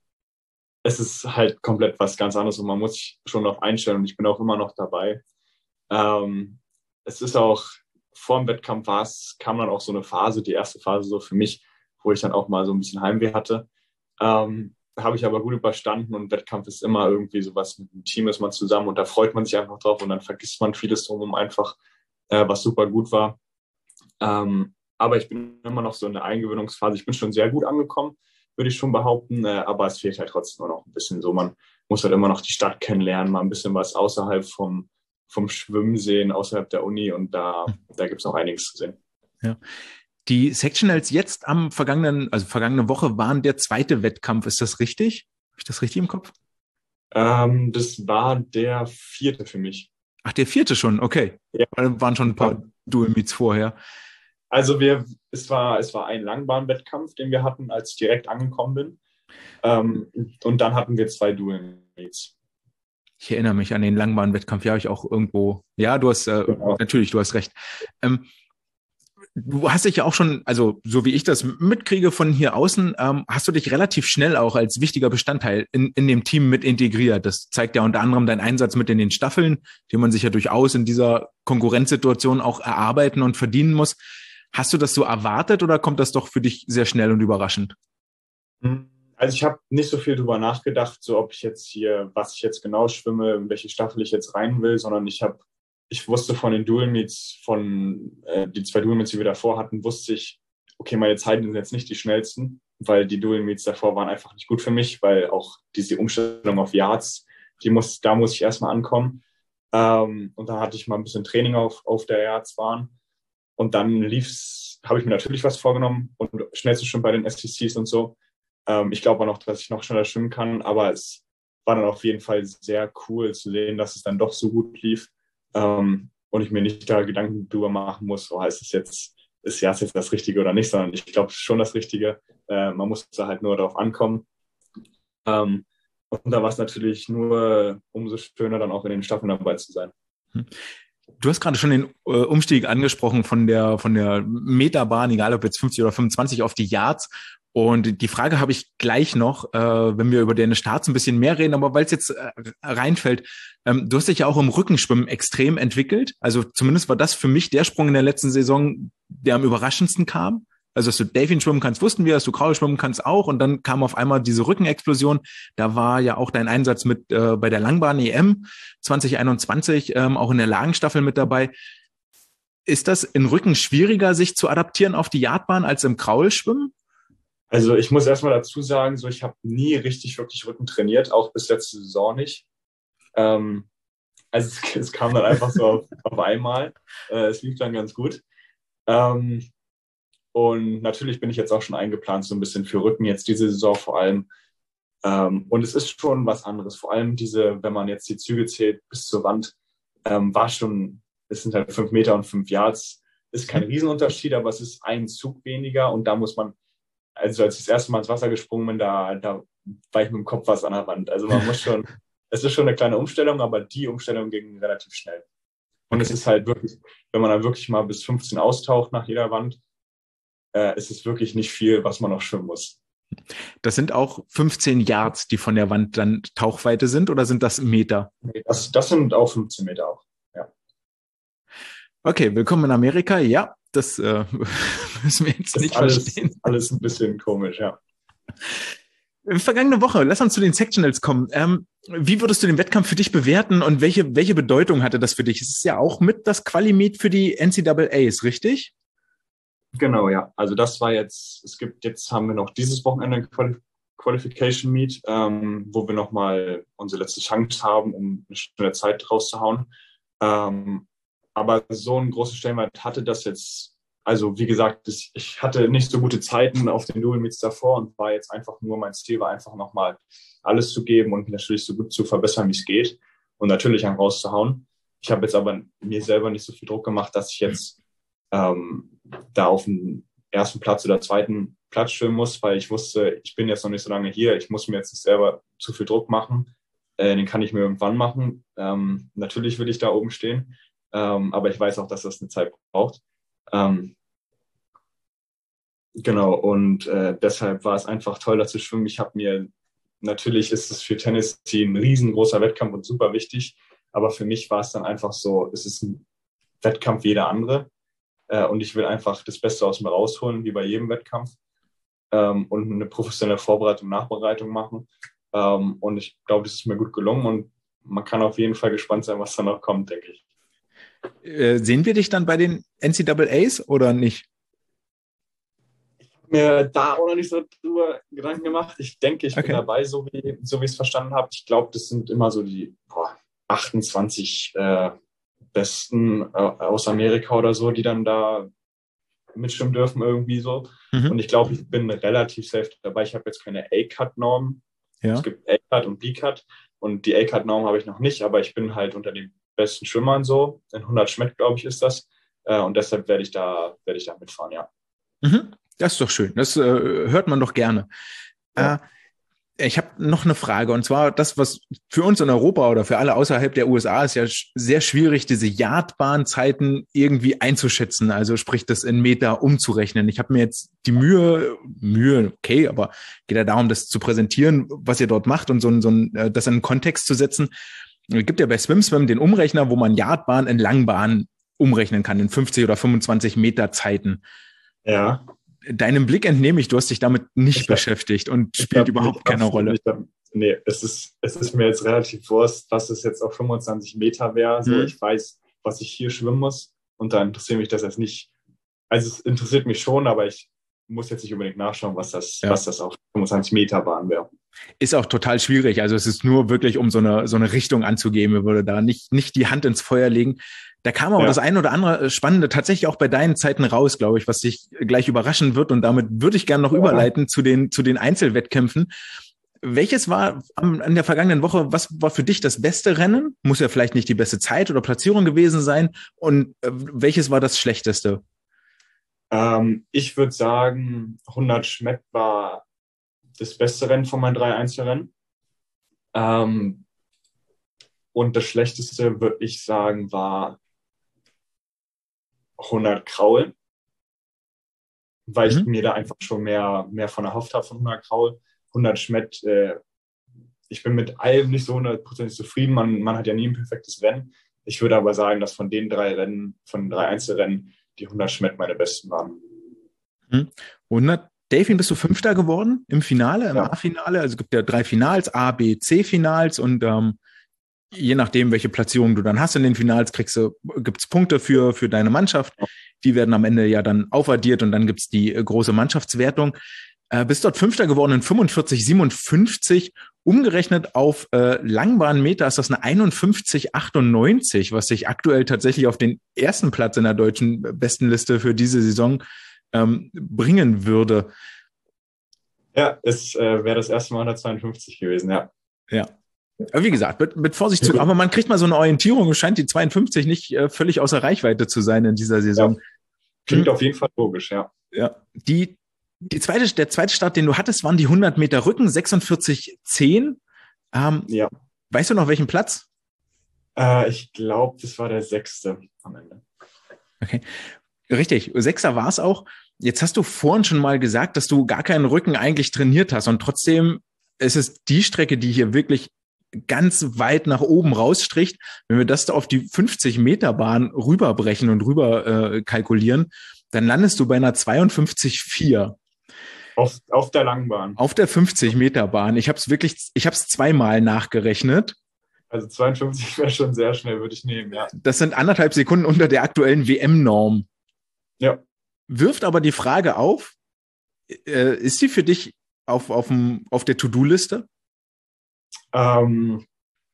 es ist halt komplett was ganz anderes und man muss sich schon darauf einstellen und ich bin auch immer noch dabei. Ähm, es ist auch, vor dem Wettkampf war es, kam dann auch so eine Phase, die erste Phase so für mich, wo ich dann auch mal so ein bisschen Heimweh hatte. Ähm, habe ich aber gut überstanden und Wettkampf ist immer irgendwie sowas, mit dem Team ist man zusammen und da freut man sich einfach drauf und dann vergisst man vieles drumherum einfach, äh, was super gut war. Ähm, aber ich bin immer noch so in der Eingewöhnungsphase. Ich bin schon sehr gut angekommen, würde ich schon behaupten. Äh, aber es fehlt halt trotzdem noch ein bisschen so. Man muss halt immer noch die Stadt kennenlernen, mal ein bisschen was außerhalb vom, vom Schwimmen sehen, außerhalb der Uni. Und da, da gibt es noch einiges zu sehen. Ja. Die Sectionals jetzt am vergangenen, also vergangene Woche waren der zweite Wettkampf. Ist das richtig? Habe ich das richtig im Kopf? Ähm, das war der vierte für mich. Ach, der vierte schon, okay. Ja. Da waren schon ein paar Dual Meets vorher. Also wir, es war, es war ein Langbahnwettkampf, den wir hatten, als ich direkt angekommen bin. Ähm, und dann hatten wir zwei Dual Meets. Ich erinnere mich an den Langbahnwettkampf, ja, habe ich auch irgendwo. Ja, du hast, äh, Genau. natürlich, du hast recht. Ähm, Du hast dich ja auch schon, also so wie ich das mitkriege von hier außen, ähm, hast du dich relativ schnell auch als wichtiger Bestandteil in, in dem Team mit integriert. Das zeigt ja unter anderem dein Einsatz mit in den Staffeln, den man sich ja durchaus in dieser Konkurrenzsituation auch erarbeiten und verdienen muss. Hast du das so erwartet oder kommt das doch für dich sehr schnell und überraschend? Also ich habe nicht so viel drüber nachgedacht, so ob ich jetzt hier, was ich jetzt genau schwimme, in welche Staffel ich jetzt rein will, sondern ich habe Ich wusste von den Dual Meets, von äh, die zwei Dual Meets, die wir davor hatten, wusste ich, okay, meine Zeiten sind jetzt nicht die schnellsten, weil die Dual Meets davor waren einfach nicht gut für mich, weil auch diese Umstellung auf Yards, die muss, da muss ich erstmal ankommen. Ähm, und dann hatte ich mal ein bisschen Training auf, auf der Yards-Bahn. Und dann lief's, habe ich mir natürlich was vorgenommen und schnell zu schwimmen bei den S T Cs und so. Ähm, ich glaube auch noch, dass ich noch schneller schwimmen kann, aber es war dann auf jeden Fall sehr cool zu sehen, dass es dann doch so gut lief. Ähm, und ich mir nicht da Gedanken drüber machen muss, oh, ist es jetzt, ist ja jetzt das Richtige oder nicht, sondern ich glaube, es ist schon das Richtige. Äh, man muss da halt nur darauf ankommen. Ähm, und da war es natürlich nur umso schöner, dann auch in den Staffeln dabei zu sein. Du hast gerade schon den äh, Umstieg angesprochen von der von der Meterbahn, egal ob jetzt fünfzig oder fünfundzwanzig, auf die Yards. Und die Frage habe ich gleich noch, äh, wenn wir über deine Starts ein bisschen mehr reden, aber weil es jetzt äh, reinfällt, ähm, du hast dich ja auch im Rückenschwimmen extrem entwickelt. Also zumindest war das für mich der Sprung in der letzten Saison, der am überraschendsten kam. Also, dass du Delfin schwimmen kannst, wussten wir, dass du Kraul schwimmen kannst auch. Und dann kam auf einmal diese Rückenexplosion. Da war ja auch dein Einsatz mit äh, bei der Langbahn-E M zwanzig einundzwanzig ähm, auch in der Lagenstaffel mit dabei. Ist das in Rücken schwieriger, sich zu adaptieren auf die Yardbahn als im Kraulschwimmen? Also ich muss erstmal dazu sagen, so ich habe nie richtig wirklich Rücken trainiert, auch bis letzte Saison nicht. Ähm, also es, es kam dann einfach so auf, auf einmal. Äh, es lief dann ganz gut. Ähm, und natürlich bin ich jetzt auch schon eingeplant, so ein bisschen für Rücken, jetzt diese Saison vor allem. Ähm, und es ist schon was anderes. Vor allem diese, wenn man jetzt die Züge zählt bis zur Wand, ähm, war schon, es sind halt fünf Meter und fünf Yards. Ist kein Riesenunterschied, aber es ist ein Zug weniger und da muss man, also als ich das erste Mal ins Wasser gesprungen bin, da, da war ich mit dem Kopf was an der Wand. Also man muss schon, es ist schon eine kleine Umstellung, aber die Umstellung ging relativ schnell. Und okay. Es ist halt wirklich, wenn man dann wirklich mal bis fünfzehn austaucht nach jeder Wand, äh, ist es wirklich nicht viel, was man noch schwimmen muss. Das sind auch fünfzehn Yards, die von der Wand dann Tauchweite sind, oder sind das Meter? Das, das sind auch fünfzehn Meter auch, ja. Okay, willkommen in Amerika. Ja, das äh, müssen wir jetzt das nicht alles, verstehen. Alles ein bisschen komisch, ja. Vergangene Woche, lass uns zu den Sectionals kommen. Ähm, wie würdest du den Wettkampf für dich bewerten und welche, welche Bedeutung hatte das für dich? Es ist ja auch mit das Quali-Meet für die N C A As, richtig? Genau, ja. Also das war jetzt, es gibt, jetzt haben wir noch dieses Wochenende ein Quali- Qualification Meet, ähm, wo wir nochmal unsere letzte Chance haben, um eine schnelle Zeit rauszuhauen. Ähm, aber so einen großen Stellenwert hatte das jetzt, also wie gesagt, ich hatte nicht so gute Zeiten auf den Dual Meets davor und war jetzt einfach nur, mein Ziel war einfach nochmal alles zu geben und mich natürlich so gut zu verbessern, wie es geht und natürlich einen rauszuhauen. Ich habe jetzt aber mir selber nicht so viel Druck gemacht, dass ich jetzt ähm, da auf den ersten Platz oder zweiten Platz schwimmen muss, weil ich wusste, ich bin jetzt noch nicht so lange hier, ich muss mir jetzt nicht selber zu viel Druck machen, äh, den kann ich mir irgendwann machen. Ähm, natürlich will ich da oben stehen, ähm, aber ich weiß auch, dass das eine Zeit braucht. Ähm, genau, und äh, deshalb war es einfach toll, da zu schwimmen. Ich habe mir, natürlich ist es für Tennessee ein riesengroßer Wettkampf und super wichtig, aber für mich war es dann einfach so, es ist ein Wettkampf wie jeder andere. Und ich will einfach das Beste aus mir rausholen, wie bei jedem Wettkampf. Ähm, und eine professionelle Vorbereitung, Nachbereitung machen. Ähm, und ich glaube, das ist mir gut gelungen. Und man kann auf jeden Fall gespannt sein, was da noch kommt, denke ich. Äh, sehen wir dich dann bei den N C A As oder nicht? Ich habe mir da auch noch nicht so drüber Gedanken gemacht. Ich denke, ich okay. bin dabei, so wie, so wie ich es verstanden habe. Ich glaube, das sind immer so die boah, achtundzwanzig äh, Besten äh, aus Amerika oder so, die dann da mitschwimmen dürfen irgendwie so. Mhm. Und ich glaube, ich bin relativ safe dabei. Ich habe jetzt keine A-Cut-Norm. Ja. Es gibt A-Cut und B-Cut und die A-Cut-Norm habe ich noch nicht, aber ich bin halt unter den besten Schwimmern so. In hundert Schmeck, glaube ich, ist das. Äh, und deshalb werde ich da, werde ich da mitfahren, ja. Mhm. Das ist doch schön. Das äh, hört man doch gerne. Ja. Äh, Ich habe noch eine Frage, und zwar das, was für uns in Europa oder für alle außerhalb der U S A ist ja sch- sehr schwierig, diese Yardbahnzeiten irgendwie einzuschätzen, also sprich das in Meter umzurechnen. Ich habe mir jetzt die Mühe, Mühe, okay, aber geht ja darum, das zu präsentieren, was ihr dort macht und so, ein- so ein, äh, das in einen Kontext zu setzen. Es gibt ja bei SwimSwim den Umrechner, wo man Yardbahn in Langbahn umrechnen kann, in fünfzig oder fünfundzwanzig Meter Zeiten. Ja. Deinem Blick entnehme ich, du hast dich damit nicht Ich hab, beschäftigt und ich spielt hab überhaupt mich keine absolut Rolle. nicht damit- Nee, es ist, es ist mir jetzt relativ wurscht, was es jetzt auf fünfundzwanzig Meter wäre. So, Mhm. ich weiß, was ich hier schwimmen muss. Und da interessiert mich das jetzt nicht. Also es interessiert mich schon, aber ich muss jetzt nicht unbedingt nachschauen, was das, Ja. was das auf fünfundzwanzig Meter Bahn wäre. Ist auch total schwierig. Also es ist nur wirklich, um so eine, so eine Richtung anzugeben. Ich würde da nicht, nicht die Hand ins Feuer legen. Da kam aber Ja. das ein oder andere Spannende tatsächlich auch bei deinen Zeiten raus, glaube ich, was dich gleich überraschen wird. Und damit würde ich gerne noch Ja. überleiten zu den, zu den Einzelwettkämpfen. Welches war am, an der vergangenen Woche, was war für dich das beste Rennen? Muss ja vielleicht nicht die beste Zeit oder Platzierung gewesen sein. Und äh, welches war das schlechteste? Ähm, ich würde sagen, hundert Schmeck war das beste Rennen von meinen drei Einzelrennen. Ähm, und das schlechteste, würde ich sagen, war hundert Kraul, weil ich Mhm. mir da einfach schon mehr, mehr von erhofft habe von hundert Kraul. hundert Schmeck, äh, ich bin mit allem nicht so hundertprozentig zufrieden. Man, man hat ja nie ein perfektes Rennen. Ich würde aber sagen, dass von den drei Rennen, von den drei Einzelrennen, die hundert Schmeck meine besten waren. Mhm. hundert. Delfin, bist du Fünfter geworden im Finale, im Ja. A-Finale? Also es gibt ja drei Finals, A, B, C-Finals und ähm, je nachdem, welche Platzierung du dann hast in den Finals, kriegst du, gibt's Punkte für, für deine Mannschaft. Die werden am Ende ja dann aufaddiert und dann gibt's die äh, große Mannschaftswertung. Äh, bist dort Fünfter geworden in fünfundvierzig siebenundfünfzig. Umgerechnet auf äh, Langbahnmeter ist das eine einundfünfzig achtundneunzig, was sich aktuell tatsächlich auf den ersten Platz in der deutschen Bestenliste für diese Saison ähm, bringen würde. Ja, es äh, wäre das erste Mal hundertzweiundfünfzig gewesen, ja. Ja. Aber wie gesagt, mit, mit Vorsicht zu, aber man kriegt mal so eine Orientierung. Es scheint die zweiundfünfzig nicht äh, völlig außer Reichweite zu sein in dieser Saison. Ja. Klingt Hm. auf jeden Fall logisch, ja. Ja. Die, die zweite, der zweite Start, den du hattest, waren die hundert Meter Rücken, sechsundvierzig zehn. Ähm, Ja. Weißt du noch welchen Platz? Äh, ich glaube, das war der sechste am Ende. Okay. Richtig, Sechser war es auch. Jetzt hast du vorhin schon mal gesagt, dass du gar keinen Rücken eigentlich trainiert hast und trotzdem ist es die Strecke, die hier wirklich ganz weit nach oben rausstricht. Wenn wir das da auf die fünfzig Meter Bahn rüberbrechen und rüber äh, kalkulieren, dann landest du bei einer zweiundfünfzig vier. Auf, auf der Langbahn. Auf der fünfzig Meter Bahn. Ich habe es wirklich, ich habe es zweimal nachgerechnet. Also zweiundfünfzig wäre schon sehr schnell, würde ich nehmen, ja. Das sind anderthalb Sekunden unter der aktuellen W M-Norm. Ja. Wirft aber die Frage auf, äh, ist sie für dich auf, auf, dem, auf der To-Do-Liste? Ähm,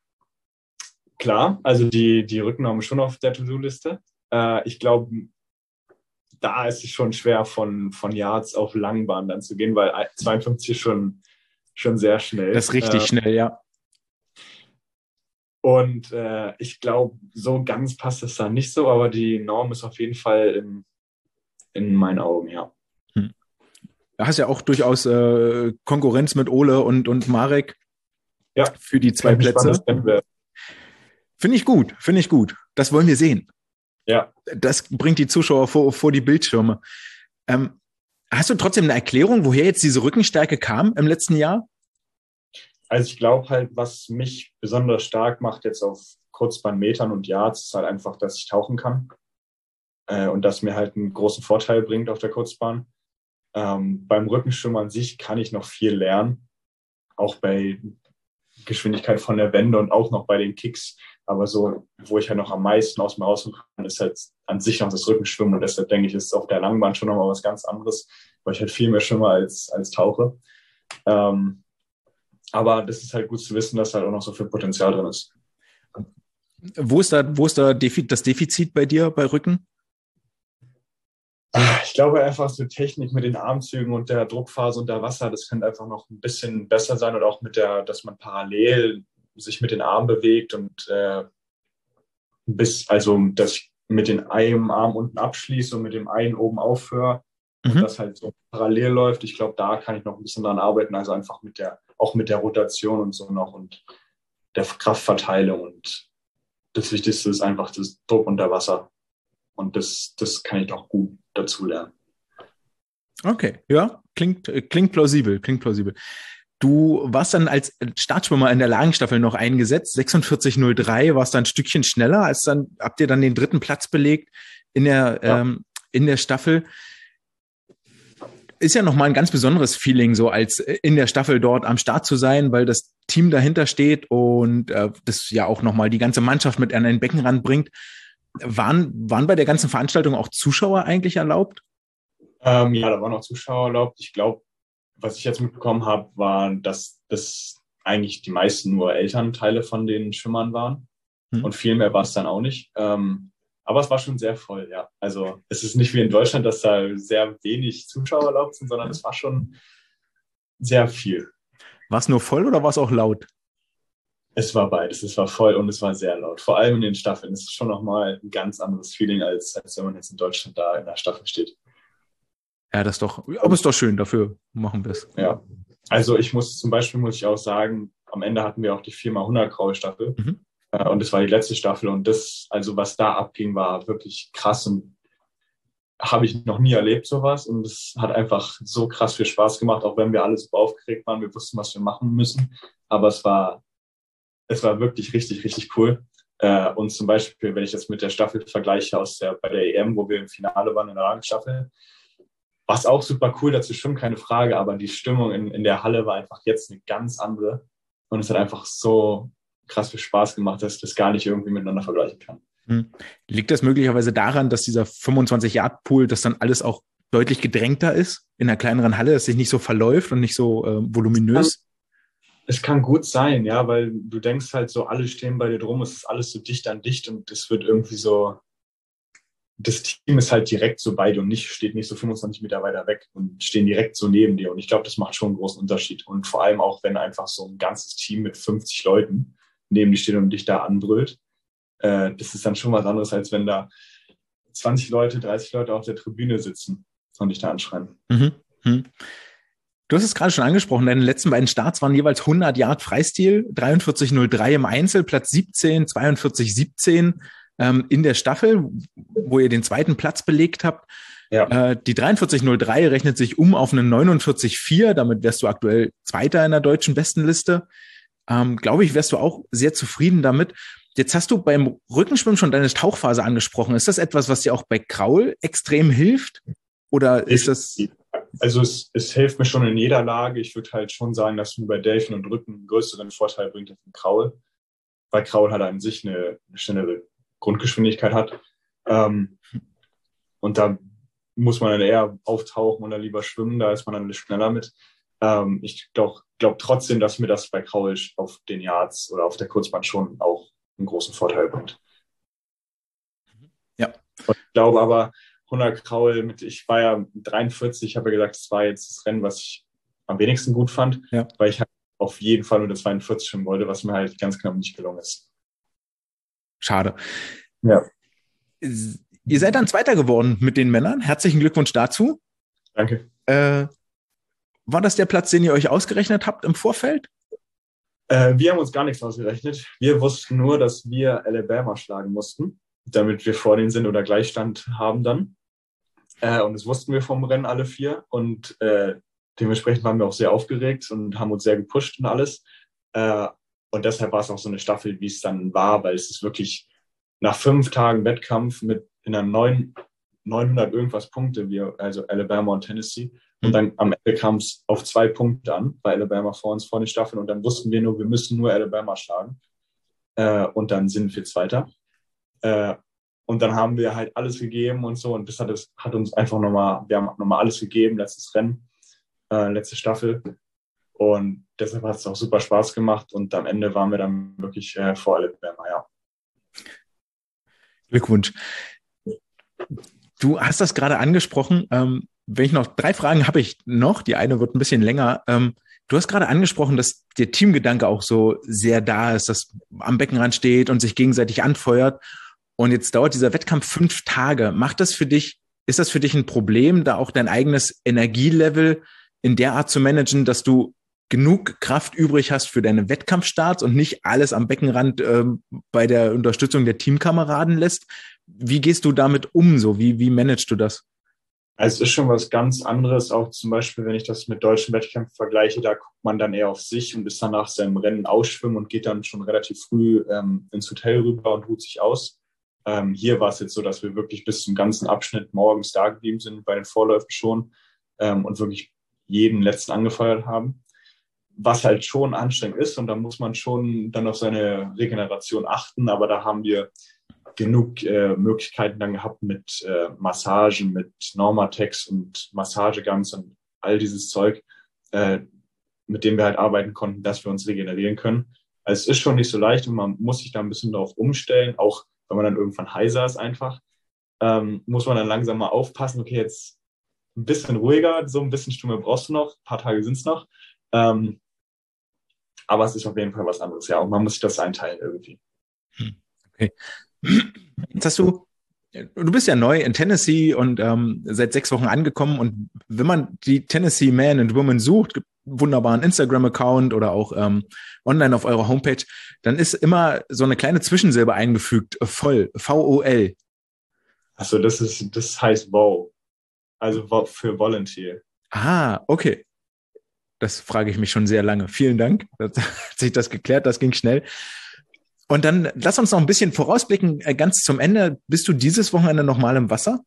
klar, also die, die Rückennorm ist schon auf der To-Do-Liste. Äh, ich glaube, da ist es schon schwer, von, von Yards auf Langbahn dann zu gehen, weil zweiundfünfzig ist schon, schon sehr schnell. Das ist richtig äh, schnell, ja. Und äh, ich glaube, so ganz passt es da nicht so, aber die Norm ist auf jeden Fall in, in meinen Augen, ja. Hm. Da hast ja auch durchaus äh, Konkurrenz mit Ole und, und Marek Ja. für die zwei Plätze. Finde ich gut, finde ich gut. Das wollen wir sehen. Ja. Das bringt die Zuschauer vor, vor die Bildschirme. Ähm, hast du trotzdem eine Erklärung, woher jetzt diese Rückenstärke kam im letzten Jahr? Also ich glaube halt, was mich besonders stark macht jetzt auf Kurzbahnmetern und Yards, ist halt einfach, dass ich tauchen kann. Äh, und das mir halt einen großen Vorteil bringt auf der Kurzbahn. Ähm, beim Rückenschwimmen an sich kann ich noch viel lernen. Auch bei Geschwindigkeit von der Wende und auch noch bei den Kicks. Aber so, wo ich halt noch am meisten aus mir rausholen kann, ist halt an sich noch das Rückenschwimmen. Und deshalb denke ich, ist auf der Langbahn schon nochmal was ganz anderes, weil ich halt viel mehr schwimme als, als tauche. Ähm, aber das ist halt gut zu wissen, dass halt auch noch so viel Potenzial drin ist. Wo ist da, wo ist da Defi- das Defizit bei dir, bei Rücken? Ich glaube einfach so Technik mit den Armzügen und der Druckphase unter Wasser, das könnte einfach noch ein bisschen besser sein oder auch mit der, dass man parallel sich mit den Armen bewegt und äh, bis, also, dass ich mit dem einen Arm unten abschließe und mit dem einen oben aufhöre und Mhm. das halt so parallel läuft. Ich glaube, da kann ich noch ein bisschen dran arbeiten, also einfach mit der, auch mit der Rotation und so noch und der Kraftverteilung. Und das Wichtigste ist einfach das Druck unter Wasser. Und das, das kann ich noch gut dazu lernen. Okay, ja, klingt, äh, klingt plausibel, klingt plausibel. Du warst dann als Startschwimmer in der Lagenstaffel noch eingesetzt, sechsundvierzig null drei, warst dann ein Stückchen schneller, als dann, habt ihr dann den dritten Platz belegt in der, Ja. ähm, in der Staffel. Ist ja nochmal ein ganz besonderes Feeling, so als in der Staffel dort am Start zu sein, weil das Team dahinter steht und äh, das ja auch nochmal die ganze Mannschaft mit an den Beckenrand bringt. Waren, waren bei der ganzen Veranstaltung auch Zuschauer eigentlich erlaubt? Ähm, ja, da waren auch Zuschauer erlaubt. Ich glaube, was ich jetzt mitbekommen habe, war, dass das eigentlich die meisten nur Elternteile von den Schwimmern waren. Hm. Und viel mehr war es dann auch nicht. Ähm, aber es war schon sehr voll, ja. Also es ist nicht wie in Deutschland, dass da sehr wenig Zuschauer erlaubt sind, sondern es war schon sehr viel. War es nur voll oder war es auch laut? Es war beides. Es war voll und es war sehr laut. Vor allem in den Staffeln. Es ist schon nochmal ein ganz anderes Feeling, als, als wenn man jetzt in Deutschland da in der Staffel steht. Ja, das ist doch, aber ist doch schön, dafür machen wir es. Ja. Also ich muss zum Beispiel, muss ich auch sagen, am Ende hatten wir auch die vier mal hundert graue Staffel. Mhm. Äh, und das war die letzte Staffel. Und das, also was da abging, war wirklich krass und habe ich noch nie erlebt, sowas. Und es hat einfach so krass viel Spaß gemacht, auch wenn wir alle super aufgeregt waren. Wir wussten, was wir machen müssen. Aber es war, es war wirklich richtig, richtig cool. Äh, und zum Beispiel, wenn ich jetzt mit der Staffel vergleiche aus der, bei der E M, wo wir im Finale waren in der Lagenstaffel, war es auch super cool, dazu stimmt, keine Frage, aber die Stimmung in, in der Halle war einfach jetzt eine ganz andere. Und es hat einfach so krass viel Spaß gemacht, dass ich das gar nicht irgendwie miteinander vergleichen kann. Hm. Liegt das möglicherweise daran, dass dieser fünfundzwanzig-Yard-Pool, dass dann alles auch deutlich gedrängter ist in einer kleineren Halle, dass sich nicht so verläuft und nicht so äh, voluminös? Es kann gut sein, ja, weil du denkst halt so, alle stehen bei dir drum, es ist alles so dicht an dicht und es wird irgendwie so, das Team ist halt direkt so bei dir und nicht, steht nicht so fünfundzwanzig Meter weiter weg und stehen direkt so neben dir. Und ich glaube, das macht schon einen großen Unterschied. Und vor allem auch, wenn einfach so ein ganzes Team mit fünfzig Leuten neben dir steht und dich da anbrüllt, äh, das ist dann schon was anderes, als wenn da zwanzig Leute, dreißig Leute auf der Tribüne sitzen und dich da anschreien. Mhm. Mhm. Du hast es gerade schon angesprochen, deine letzten beiden Starts waren jeweils hundert Yard Freistil, dreiundvierzig null drei im Einzel, Platz siebzehn, zweiundvierzig siebzehn ähm, in der Staffel, wo ihr den zweiten Platz belegt habt. Ja. Äh, die dreiundvierzig null drei rechnet sich um auf einen neunundvierzig vier, damit wärst du aktuell Zweiter in der deutschen Bestenliste. Ähm, glaube ich, wärst du auch sehr zufrieden damit. Jetzt hast du beim Rückenschwimmen schon deine Tauchphase angesprochen. Ist das etwas, was dir auch bei Kraul extrem hilft? Oder ist das... Also es, es hilft mir schon in jeder Lage. Ich würde halt schon sagen, dass mir bei Delfin und Rücken einen größeren Vorteil bringt als im Kraul, weil Kraul halt an sich eine, eine schnellere Grundgeschwindigkeit hat. Ähm, und da muss man dann eher auftauchen und dann lieber schwimmen, da ist man dann schneller mit. Ähm, ich glaube glaub trotzdem, dass mir das bei Kraul auf den Yards oder auf der Kurzbahn schon auch einen großen Vorteil bringt. Ja. Und ich glaube aber, hundert Kraul mit, ich war ja dreiundvierzig, ich habe ja gesagt, das war jetzt das Rennen, was ich am wenigsten gut fand, ja. weil ich halt auf jeden Fall nur das zweiundvierzig schwimmen wollte, was mir halt ganz knapp nicht gelungen ist. Schade. Ja. Ihr seid dann Zweiter geworden mit den Männern. Herzlichen Glückwunsch dazu. Danke. Äh, war das der Platz, den ihr euch ausgerechnet habt im Vorfeld? Äh, wir haben uns gar nichts ausgerechnet. Wir wussten nur, dass wir Alabama schlagen mussten, damit wir vor denen sind oder Gleichstand haben dann. Äh, und das wussten wir vom Rennen alle vier. Und äh, dementsprechend waren wir auch sehr aufgeregt und haben uns sehr gepusht und alles. Äh, und deshalb war es auch so eine Staffel, wie es dann war, weil es ist wirklich nach fünf Tagen Wettkampf mit in einer neun, neunhundert irgendwas Punkte, wir, also Alabama und Tennessee. Und dann am Ende kam es auf zwei Punkte an, bei Alabama vor uns vor den Staffeln. Und dann wussten wir nur, wir müssen nur Alabama schlagen. Äh, und dann sind wir Zweiter. Äh, und dann haben wir halt alles gegeben und so. Und das hat, das hat uns einfach nochmal, wir haben nochmal alles gegeben, letztes Rennen, äh, letzte Staffel. Und deshalb hat es auch super Spaß gemacht. Und am Ende waren wir dann wirklich äh, vor Alabama, ja. Glückwunsch. Du hast das gerade angesprochen. Ähm, wenn ich noch drei Fragen habe ich noch. Die eine wird ein bisschen länger. Ähm, du hast gerade angesprochen, dass der Teamgedanke auch so sehr da ist, dass am Beckenrand steht und sich gegenseitig anfeuert. Und jetzt dauert dieser Wettkampf fünf Tage. Macht das für dich, ist das für dich ein Problem, da auch dein eigenes Energielevel in der Art zu managen, dass du genug Kraft übrig hast für deine Wettkampfstarts und nicht alles am Beckenrand ähm, bei der Unterstützung der Teamkameraden lässt? Wie gehst du damit um so? Wie, wie managst du das? Also es ist schon was ganz anderes, auch zum Beispiel, wenn ich das mit deutschen Wettkämpfen vergleiche, da guckt man dann eher auf sich und ist dann nach seinem Rennen ausschwimmen und geht dann schon relativ früh ähm, ins Hotel rüber und ruht sich aus. Ähm, hier war es jetzt so, dass wir wirklich bis zum ganzen Abschnitt morgens da geblieben sind, bei den Vorläufen schon, ähm, und wirklich jeden letzten angefeuert haben. Was halt schon anstrengend ist, und da muss man schon dann auf seine Regeneration achten, aber da haben wir genug äh, Möglichkeiten dann gehabt mit äh, Massagen, mit Normatex und Massageguns und all dieses Zeug, äh, mit dem wir halt arbeiten konnten, dass wir uns regenerieren können. Also es ist schon nicht so leicht und man muss sich da ein bisschen darauf umstellen, auch wenn man dann irgendwann heiser ist einfach, ähm, muss man dann langsam mal aufpassen, okay, jetzt ein bisschen ruhiger, so ein bisschen Stimme brauchst du noch, ein paar Tage sind es noch, ähm, aber es ist auf jeden Fall was anderes, ja, und man muss sich das einteilen irgendwie. Okay. Jetzt hast du, du bist ja neu in Tennessee und ähm, seit sechs Wochen angekommen, und wenn man die Tennessee Men and Women sucht, gibt einen wunderbaren Instagram-Account oder auch ähm, online auf eurer Homepage, dann ist immer so eine kleine Zwischensilbe eingefügt, voll, V O L. Achso, das ist, das heißt V O, also für Volunteer. Ah, okay. Das frage ich mich schon sehr lange. Vielen Dank. Das hat sich das geklärt, das ging schnell. Und dann lass uns noch ein bisschen vorausblicken, ganz zum Ende. Bist du dieses Wochenende nochmal im Wasser?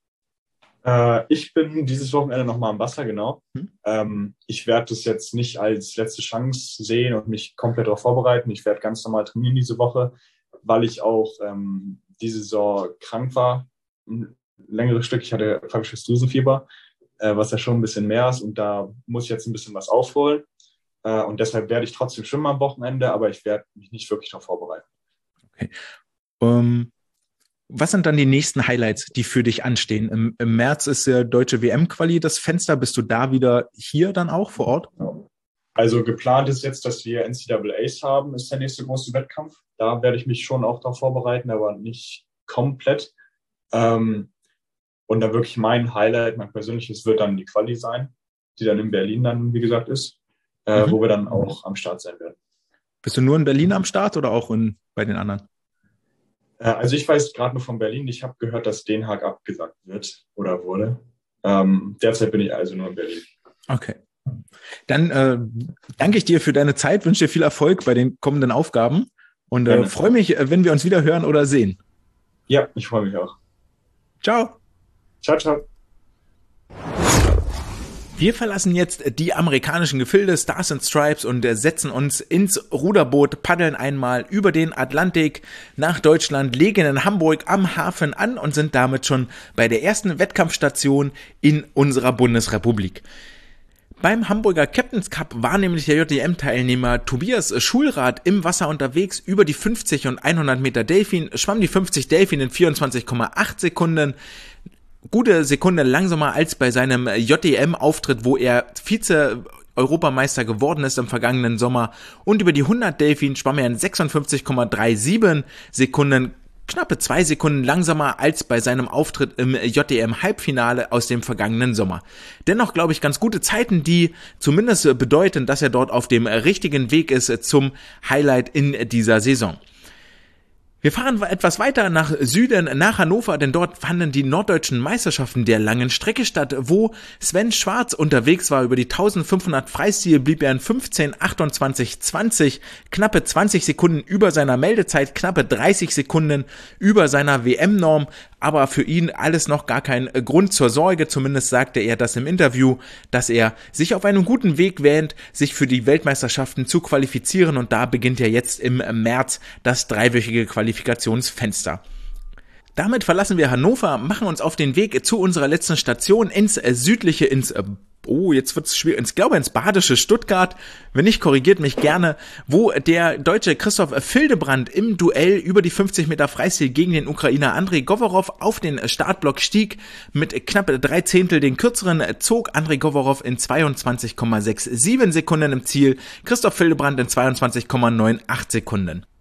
Äh, ich bin dieses Wochenende nochmal im Wasser, genau. Hm. Ähm, ich werde das jetzt nicht als letzte Chance sehen und mich komplett darauf vorbereiten. Ich werde ganz normal trainieren diese Woche, weil ich auch ähm, diese Saison krank war. Ein längeres Stück, ich hatte pfeifisches Drüsenfieber, äh, was ja schon ein bisschen mehr ist. Und da muss ich jetzt ein bisschen was aufholen. Und deshalb werde ich trotzdem schwimmen am Wochenende, aber ich werde mich nicht wirklich darauf vorbereiten. Okay. Um, was sind dann die nächsten Highlights, die für dich anstehen? Im, im März ist der deutsche W M-Quali das Fenster. Bist du da wieder hier dann auch vor Ort? Also geplant ist jetzt, dass wir N C A As haben, ist der nächste große Wettkampf. Da werde ich mich schon auch darauf vorbereiten, aber nicht komplett. Und dann wirklich mein Highlight, mein persönliches, wird dann die Quali sein, die dann in Berlin dann, wie gesagt, ist. Äh, mhm. Wo wir dann auch am Start sein werden. Bist du nur in Berlin am Start oder auch in, bei den anderen? Äh, also ich weiß gerade nur von Berlin. Ich habe gehört, dass Den Haag abgesagt wird oder wurde. Ähm, derzeit bin ich also nur in Berlin. Okay. Dann äh, danke ich dir für deine Zeit, wünsche dir viel Erfolg bei den kommenden Aufgaben und äh, freue mich, wenn wir uns wieder hören oder sehen. Ja, ich freue mich auch. Ciao. Ciao, ciao. Wir verlassen jetzt die amerikanischen Gefilde Stars and Stripes und setzen uns ins Ruderboot, paddeln einmal über den Atlantik nach Deutschland, legen in Hamburg am Hafen an und sind damit schon bei der ersten Wettkampfstation in unserer Bundesrepublik. Beim Hamburger Captain's Cup war nämlich der J D M-Teilnehmer Tobias Schulrath im Wasser unterwegs. Über die fünfzig und hundert Meter Delfin schwamm die fünfzig Delfin in vierundzwanzig Komma acht Sekunden. Gute Sekunde langsamer als bei seinem J D M-Auftritt, wo er Vize-Europameister geworden ist im vergangenen Sommer. Und über die hundert Delfin schwamm er in sechsundfünfzig Komma siebenunddreißig Sekunden, knappe zwei Sekunden langsamer als bei seinem Auftritt im J D M-Halbfinale aus dem vergangenen Sommer. Dennoch, glaube ich, ganz gute Zeiten, die zumindest bedeuten, dass er dort auf dem richtigen Weg ist zum Highlight in dieser Saison. Wir fahren etwas weiter nach Süden, nach Hannover, denn dort fanden die norddeutschen Meisterschaften der langen Strecke statt, wo Sven Schwarz unterwegs war. Über die eintausendfünfhundert Freistil blieb er in fünfzehn achtundzwanzig zwanzig, knappe zwanzig Sekunden über seiner Meldezeit, knappe dreißig Sekunden über seiner W M-Norm. Aber für ihn alles noch gar kein Grund zur Sorge. Zumindest sagte er das im Interview, dass er sich auf einem guten Weg wähnt, sich für die Weltmeisterschaften zu qualifizieren. Und da beginnt ja jetzt im März das dreiwöchige Qualifikationsfenster. Damit verlassen wir Hannover, machen uns auf den Weg zu unserer letzten Station ins südliche, ins Oh, jetzt wird's schwierig. Ich glaube ins badische Stuttgart. Wenn nicht, korrigiert mich gerne, wo der Deutsche Christoph Fildebrand im Duell über die fünfzig Meter Freistil gegen den Ukrainer Andrei Govorov auf den Startblock stieg. Mit knapp drei Zehntel den kürzeren zog Andrei Govorov in zweiundzwanzig Komma siebenundsechzig Sekunden im Ziel, Christoph Fildebrand in zweiundzwanzig Komma achtundneunzig Sekunden.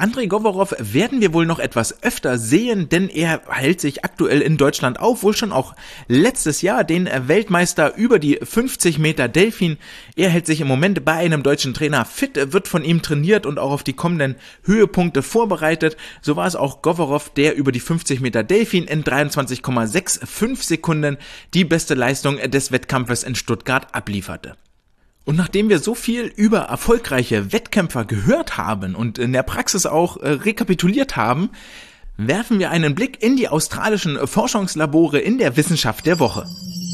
Andrei Govorov werden wir wohl noch etwas öfter sehen, denn er hält sich aktuell in Deutschland auf, wohl schon auch letztes Jahr den Weltmeister über die fünfzig Meter Delfin. Er hält sich im Moment bei einem deutschen Trainer fit, wird von ihm trainiert und auch auf die kommenden Höhepunkte vorbereitet. So war es auch Govorov, der über die fünfzig Meter Delfin in dreiundzwanzig Komma fünfundsechzig Sekunden die beste Leistung des Wettkampfes in Stuttgart ablieferte. Und nachdem wir so viel über erfolgreiche Wettkämpfer gehört haben und in der Praxis auch äh, rekapituliert haben, werfen wir einen Blick in die australischen Forschungslabore in der Wissenschaft der Woche.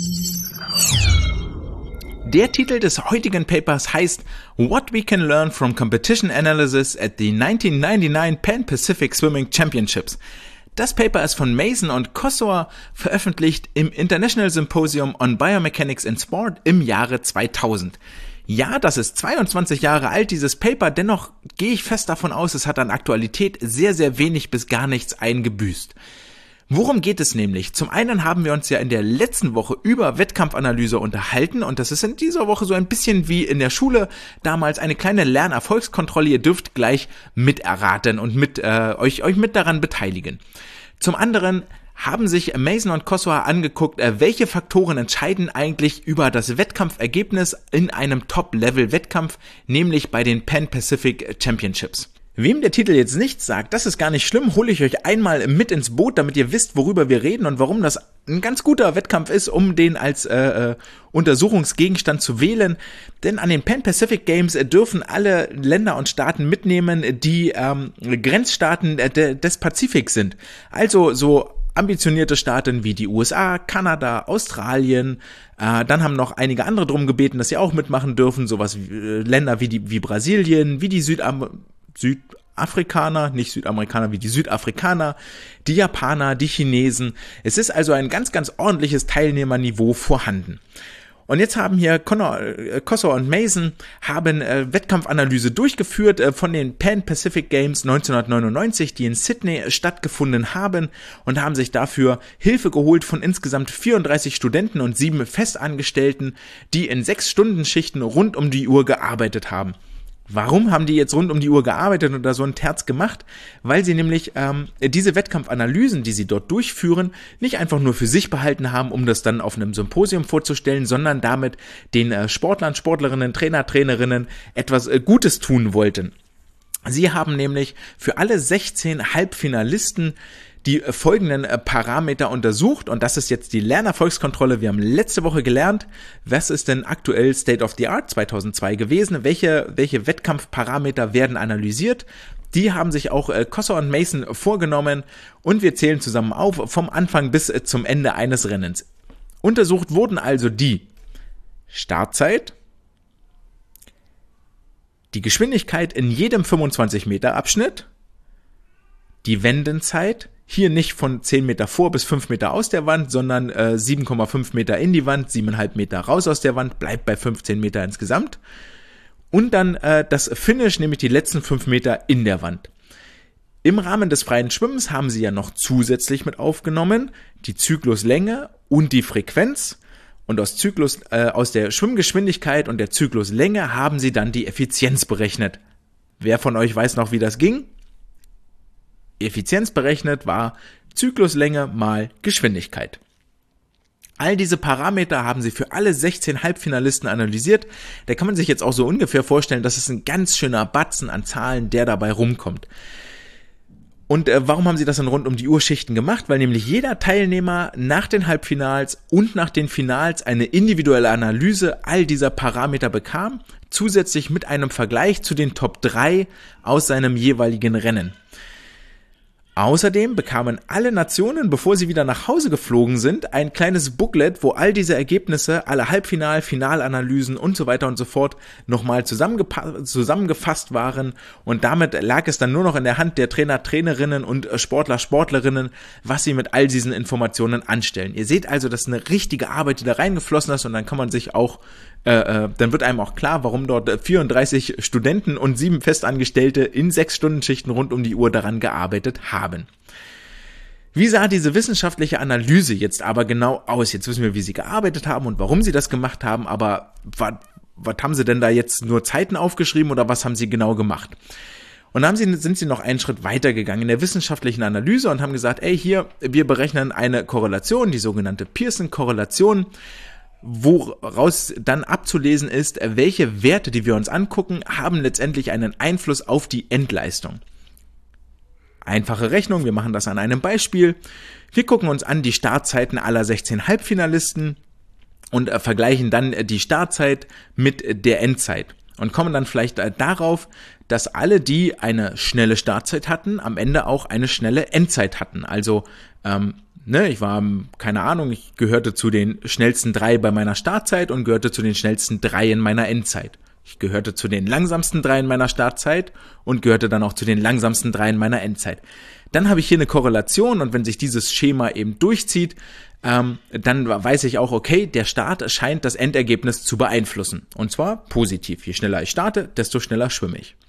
Der Titel des heutigen Papers heißt What We Can Learn from Competition Analysis at the nineteen ninety-nine Pan-Pacific Swimming Championships. Das Paper ist von Mason und Kossor, veröffentlicht im International Symposium on Biomechanics in Sport im Jahre zweitausend. Ja, das ist zweiundzwanzig Jahre alt, dieses Paper, dennoch gehe ich fest davon aus, es hat an Aktualität sehr, sehr wenig bis gar nichts eingebüßt. Worum geht es nämlich? Zum einen haben wir uns ja in der letzten Woche über Wettkampfanalyse unterhalten und das ist in dieser Woche so ein bisschen wie in der Schule damals eine kleine Lernerfolgskontrolle. Ihr dürft gleich miterraten und mit äh, euch euch mit daran beteiligen. Zum anderen haben sich Mason und Kossor angeguckt, äh, welche Faktoren entscheiden eigentlich über das Wettkampfergebnis in einem Top-Level-Wettkampf, nämlich bei den Pan-Pacific Championships. Wem der Titel jetzt nichts sagt, das ist gar nicht schlimm, hole ich euch einmal mit ins Boot, damit ihr wisst, worüber wir reden und warum das ein ganz guter Wettkampf ist, um den als äh, Untersuchungsgegenstand zu wählen. Denn an den Pan-Pacific Games dürfen alle Länder und Staaten mitnehmen, die ähm, Grenzstaaten de- des Pazifiks sind. Also so ambitionierte Staaten wie die U S A, Kanada, Australien, äh, dann haben noch einige andere drum gebeten, dass sie auch mitmachen dürfen, sowas wie äh, Länder wie die wie Brasilien, wie die Südam- Südafrikaner, nicht Südamerikaner, wie die Südafrikaner, die Japaner, die Chinesen. Es ist also ein ganz, ganz ordentliches Teilnehmerniveau vorhanden. Und jetzt haben hier Connor, äh, Kossor und Mason haben äh, Wettkampfanalyse durchgeführt äh, von den Pan-Pacific Games neunzehnhundertneunundneunzig, die in Sydney stattgefunden haben und haben sich dafür Hilfe geholt von insgesamt vierunddreißig Studenten und sieben Festangestellten, die in sechs Stunden Schichten rund um die Uhr gearbeitet haben. Warum haben die jetzt rund um die Uhr gearbeitet und da so ein Terz gemacht? Weil sie nämlich ähm, diese Wettkampfanalysen, die sie dort durchführen, nicht einfach nur für sich behalten haben, um das dann auf einem Symposium vorzustellen, sondern damit den äh, Sportlern, Sportlerinnen, Trainer, Trainerinnen etwas äh, Gutes tun wollten. Sie haben nämlich für alle sechzehn Halbfinalisten die folgenden Parameter untersucht und das ist jetzt die Lernerfolgskontrolle. Wir haben letzte Woche gelernt, was ist denn aktuell State of the Art zweitausendzwei gewesen, welche, welche Wettkampfparameter werden analysiert. Die haben sich auch Kossor und Mason vorgenommen und wir zählen zusammen auf vom Anfang bis zum Ende eines Rennens. Untersucht wurden also die Startzeit, die Geschwindigkeit in jedem fünfundzwanzig Meter Abschnitt, die Wendenzeit, hier nicht von zehn Meter vor bis fünf Meter aus der Wand, sondern äh, sieben Komma fünf Meter in die Wand, sieben Komma fünf Meter raus aus der Wand, bleibt bei fünfzehn Meter insgesamt. Und dann äh, das Finish, nämlich die letzten fünf Meter in der Wand. Im Rahmen des freien Schwimmens haben sie ja noch zusätzlich mit aufgenommen die Zykluslänge und die Frequenz. Und aus Zyklus, äh, aus der Schwimmgeschwindigkeit und der Zykluslänge haben sie dann die Effizienz berechnet. Wer von euch weiß noch, wie das ging? Effizienz berechnet war Zykluslänge mal Geschwindigkeit. All diese Parameter haben sie für alle sechzehn Halbfinalisten analysiert. Da kann man sich jetzt auch so ungefähr vorstellen, dass es ein ganz schöner Batzen an Zahlen, der dabei rumkommt. Und äh, warum haben sie das in rund um die Uhr Schichten gemacht? Weil nämlich jeder Teilnehmer nach den Halbfinals und nach den Finals eine individuelle Analyse all dieser Parameter bekam, zusätzlich mit einem Vergleich zu den Top drei aus seinem jeweiligen Rennen. Außerdem bekamen alle Nationen, bevor sie wieder nach Hause geflogen sind, ein kleines Booklet, wo all diese Ergebnisse, alle Halbfinal-, Finalanalysen und so weiter und so fort nochmal zusammengepa- zusammengefasst waren und damit lag es dann nur noch in der Hand der Trainer, Trainerinnen und Sportler, Sportlerinnen, was sie mit all diesen Informationen anstellen. Ihr seht also, das ist eine richtige Arbeit, die da reingeflossen ist und dann kann man sich auch Äh, dann wird einem auch klar, warum dort vierunddreißig Studenten und sieben Festangestellte in sechs Stunden Schichten rund um die Uhr daran gearbeitet haben. Wie sah diese wissenschaftliche Analyse jetzt aber genau aus? Jetzt wissen wir, wie sie gearbeitet haben und warum sie das gemacht haben, aber was, was haben sie denn da jetzt nur Zeiten aufgeschrieben oder was haben sie genau gemacht? Und dann haben sie, sind sie noch einen Schritt weiter gegangen in der wissenschaftlichen Analyse und haben gesagt, ey, hier, wir berechnen eine Korrelation, die sogenannte Pearson-Korrelation, woraus dann abzulesen ist, welche Werte, die wir uns angucken, haben letztendlich einen Einfluss auf die Endleistung. Einfache Rechnung, wir machen das an einem Beispiel. Wir gucken uns an die Startzeiten aller sechzehn Halbfinalisten und äh, vergleichen dann äh, die Startzeit mit der Endzeit und kommen dann vielleicht äh, darauf, dass alle, die eine schnelle Startzeit hatten, am Ende auch eine schnelle Endzeit hatten. Also, ähm, ne, ich war, keine Ahnung, ich gehörte zu den schnellsten drei bei meiner Startzeit und gehörte zu den schnellsten drei in meiner Endzeit. Ich gehörte zu den langsamsten drei in meiner Startzeit und gehörte dann auch zu den langsamsten drei in meiner Endzeit. Dann habe ich hier eine Korrelation und wenn sich dieses Schema eben durchzieht, ähm, dann weiß ich auch, okay, der Start scheint das Endergebnis zu beeinflussen. Und zwar positiv. Je schneller ich starte, desto schneller schwimme ich.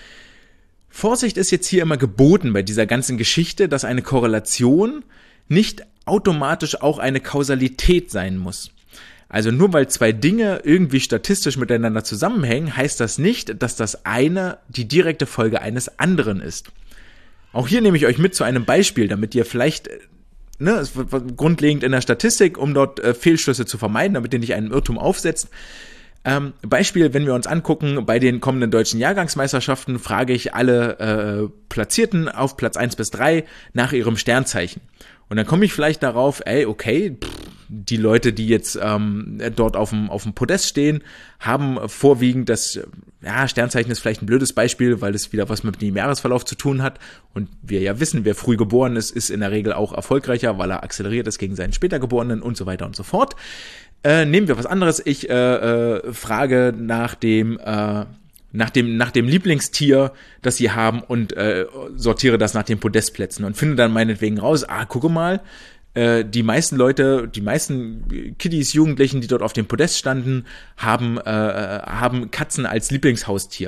Vorsicht ist jetzt hier immer geboten bei dieser ganzen Geschichte, dass eine Korrelation nicht automatisch auch eine Kausalität sein muss. Also nur weil zwei Dinge irgendwie statistisch miteinander zusammenhängen, heißt das nicht, dass das eine die direkte Folge eines anderen ist. Auch hier nehme ich euch mit zu einem Beispiel, damit ihr vielleicht, ne, es wird grundlegend in der Statistik, um dort äh, Fehlschlüsse zu vermeiden, damit ihr nicht einen Irrtum aufsetzt. Ähm, Beispiel, wenn wir uns angucken, bei den kommenden deutschen Jahrgangsmeisterschaften frage ich alle äh, Platzierten auf Platz eins bis drei nach ihrem Sternzeichen. Und dann komme ich vielleicht darauf, ey, okay, pff, die Leute, die jetzt ähm, dort auf dem auf dem Podest stehen, haben vorwiegend das, ja, Sternzeichen ist vielleicht ein blödes Beispiel, weil das wieder was mit dem Jahresverlauf zu tun hat. Und wir ja wissen, wer früh geboren ist, ist in der Regel auch erfolgreicher, weil er akzeleriert ist gegen seinen später Geborenen und so weiter und so fort. Äh, nehmen wir was anderes. Ich äh, äh, frage nach dem äh, nach dem nach dem Lieblingstier, das sie haben und äh, sortiere das nach den Podestplätzen und finde dann meinetwegen raus, ah, gucke mal, äh, die meisten Leute, die meisten Kiddies, Jugendlichen, die dort auf dem Podest standen, haben äh, haben Katzen als Lieblingshaustier.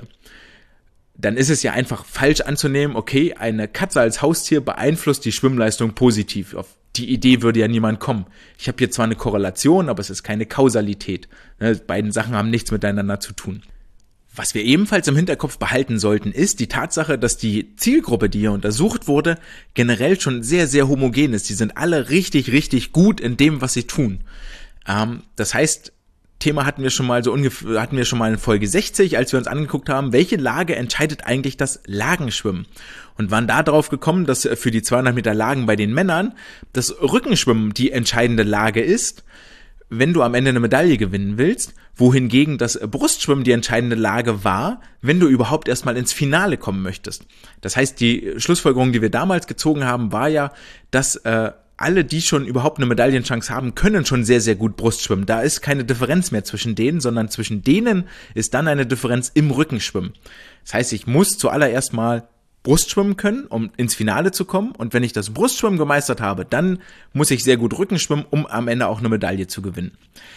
Dann ist es ja einfach falsch anzunehmen, okay, eine Katze als Haustier beeinflusst die Schwimmleistung positiv. Auf die Idee würde ja niemand kommen. Ich habe hier zwar eine Korrelation, aber es ist keine Kausalität. Ne, beiden Sachen haben nichts miteinander zu tun. Was wir ebenfalls im Hinterkopf behalten sollten, ist die Tatsache, dass die Zielgruppe, die hier untersucht wurde, generell schon sehr, sehr homogen ist. Die sind alle richtig, richtig gut in dem, was sie tun. Ähm, das heißt, Thema hatten wir schon mal so ungefähr, hatten wir schon mal in Folge sechzig, als wir uns angeguckt haben, welche Lage entscheidet eigentlich das Lagenschwimmen? Und waren da drauf gekommen, dass für die zweihundert Meter Lagen bei den Männern das Rückenschwimmen die entscheidende Lage ist, wenn du am Ende eine Medaille gewinnen willst, wohingegen das Brustschwimmen die entscheidende Lage war, wenn du überhaupt erstmal ins Finale kommen möchtest. Das heißt, die Schlussfolgerung, die wir damals gezogen haben, war ja, dass äh, alle, die schon überhaupt eine Medaillenchance haben, können schon sehr, sehr gut Brustschwimmen. Da ist keine Differenz mehr zwischen denen, sondern zwischen denen ist dann eine Differenz im Rückenschwimmen. Das heißt, ich muss zuallererst mal Brustschwimmen können, um ins Finale zu kommen. Und wenn ich das Brustschwimmen gemeistert habe, dann muss ich sehr gut Rücken schwimmen, um am Ende auch eine Medaille zu gewinnen.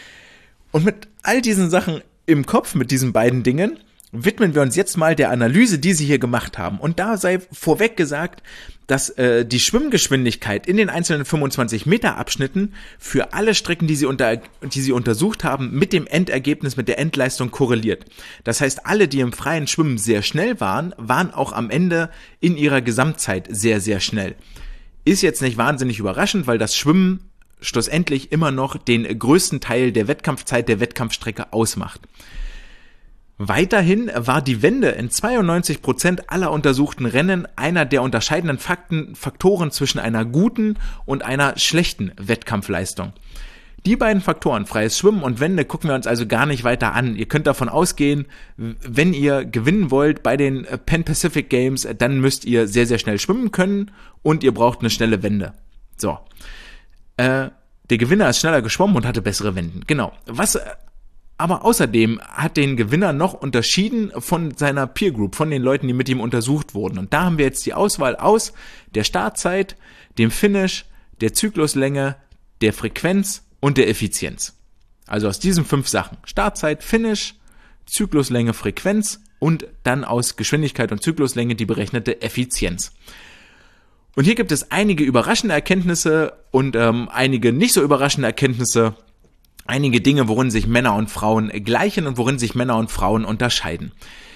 Und mit all diesen Sachen im Kopf, mit diesen beiden Dingen, widmen wir uns jetzt mal der Analyse, die sie hier gemacht haben. Und da sei vorweg gesagt, dass äh, die Schwimmgeschwindigkeit in den einzelnen fünfundzwanzig Meter Abschnitten für alle Strecken, die sie, unter, die sie untersucht haben, mit dem Endergebnis, mit der Endleistung korreliert. Das heißt, alle, die im freien Schwimmen sehr schnell waren, waren auch am Ende in ihrer Gesamtzeit sehr, sehr schnell. Ist jetzt nicht wahnsinnig überraschend, weil das Schwimmen schlussendlich immer noch den größten Teil der Wettkampfzeit der Wettkampfstrecke ausmacht. Weiterhin war die Wende in zweiundneunzig Prozent aller untersuchten Rennen einer der unterscheidenden Fakten, Faktoren zwischen einer guten und einer schlechten Wettkampfleistung. Die beiden Faktoren, freies Schwimmen und Wende, gucken wir uns also gar nicht weiter an. Ihr könnt davon ausgehen, wenn ihr gewinnen wollt bei den Pan Pacific Games, dann müsst ihr sehr, sehr schnell schwimmen können und ihr braucht eine schnelle Wende. So. Äh, der Gewinner ist schneller geschwommen und hatte bessere Wenden. Genau. Was Aber außerdem hat den Gewinner noch unterschieden von seiner Peer Group, von den Leuten, die mit ihm untersucht wurden. Und da haben wir jetzt die Auswahl aus der Startzeit, dem Finish, der Zykluslänge, der Frequenz und der Effizienz. Also aus diesen fünf Sachen. Startzeit, Finish, Zykluslänge, Frequenz und dann aus Geschwindigkeit und Zykluslänge die berechnete Effizienz. Und hier gibt es einige überraschende Erkenntnisse und ähm, einige nicht so überraschende Erkenntnisse. Einige Dinge, worin sich Männer und Frauen gleichen und worin sich Männer und Frauen unterscheiden.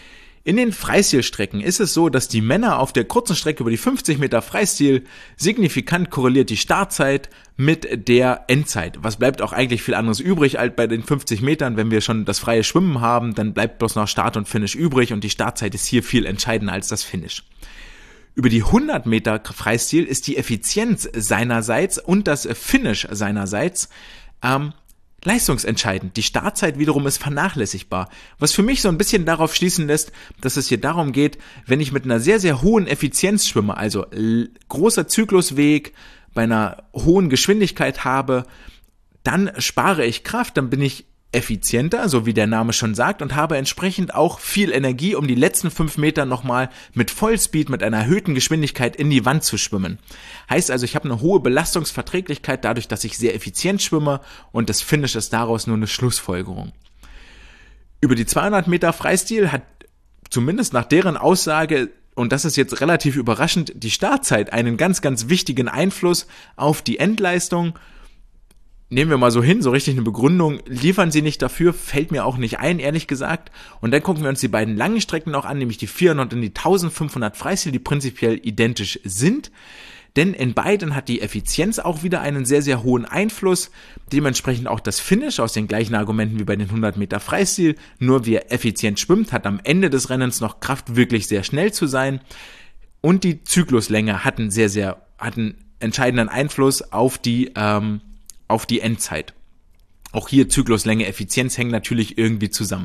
In den Freistilstrecken ist es so, dass die Männer auf der kurzen Strecke über die fünfzig Meter Freistil signifikant korreliert die Startzeit mit der Endzeit. Was bleibt auch eigentlich viel anderes übrig als bei den fünfzig Metern? Wenn wir schon das freie Schwimmen haben, dann bleibt bloß noch Start und Finish übrig und die Startzeit ist hier viel entscheidender als das Finish. Über die hundert Meter Freistil ist die Effizienz seinerseits und das Finish seinerseits ähm, leistungsentscheidend. Die Startzeit wiederum ist vernachlässigbar, was für mich so ein bisschen darauf schließen lässt, dass es hier darum geht, wenn ich mit einer sehr, sehr hohen Effizienz schwimme, also l- großer Zyklusweg bei einer hohen Geschwindigkeit habe, dann spare ich Kraft, dann bin ich effizienter, so wie der Name schon sagt, und habe entsprechend auch viel Energie, um die letzten fünf Meter nochmal mit Vollspeed, mit einer erhöhten Geschwindigkeit in die Wand zu schwimmen. Heißt also, ich habe eine hohe Belastungsverträglichkeit dadurch, dass ich sehr effizient schwimme und das Finish ist daraus nur eine Schlussfolgerung. Über die zweihundert Meter Freistil hat zumindest nach deren Aussage, und das ist jetzt relativ überraschend, die Startzeit einen ganz, ganz wichtigen Einfluss auf die Endleistung. Nehmen wir mal so hin, so richtig eine Begründung liefern sie nicht dafür, fällt mir auch nicht ein, ehrlich gesagt. Und dann gucken wir uns die beiden langen Strecken noch an, nämlich die vierhundert und die eintausendfünfhundert Freistil, die prinzipiell identisch sind. Denn in beiden hat die Effizienz auch wieder einen sehr, sehr hohen Einfluss. Dementsprechend auch das Finish aus den gleichen Argumenten wie bei den hundert Meter Freistil. Nur wer effizient schwimmt, hat am Ende des Rennens noch Kraft, wirklich sehr schnell zu sein. Und die Zykluslänge hat einen sehr, sehr, hat einen entscheidenden Einfluss auf die, ähm, auf die Endzeit. Auch hier Zykluslänge, Effizienz hängen natürlich irgendwie zusammen.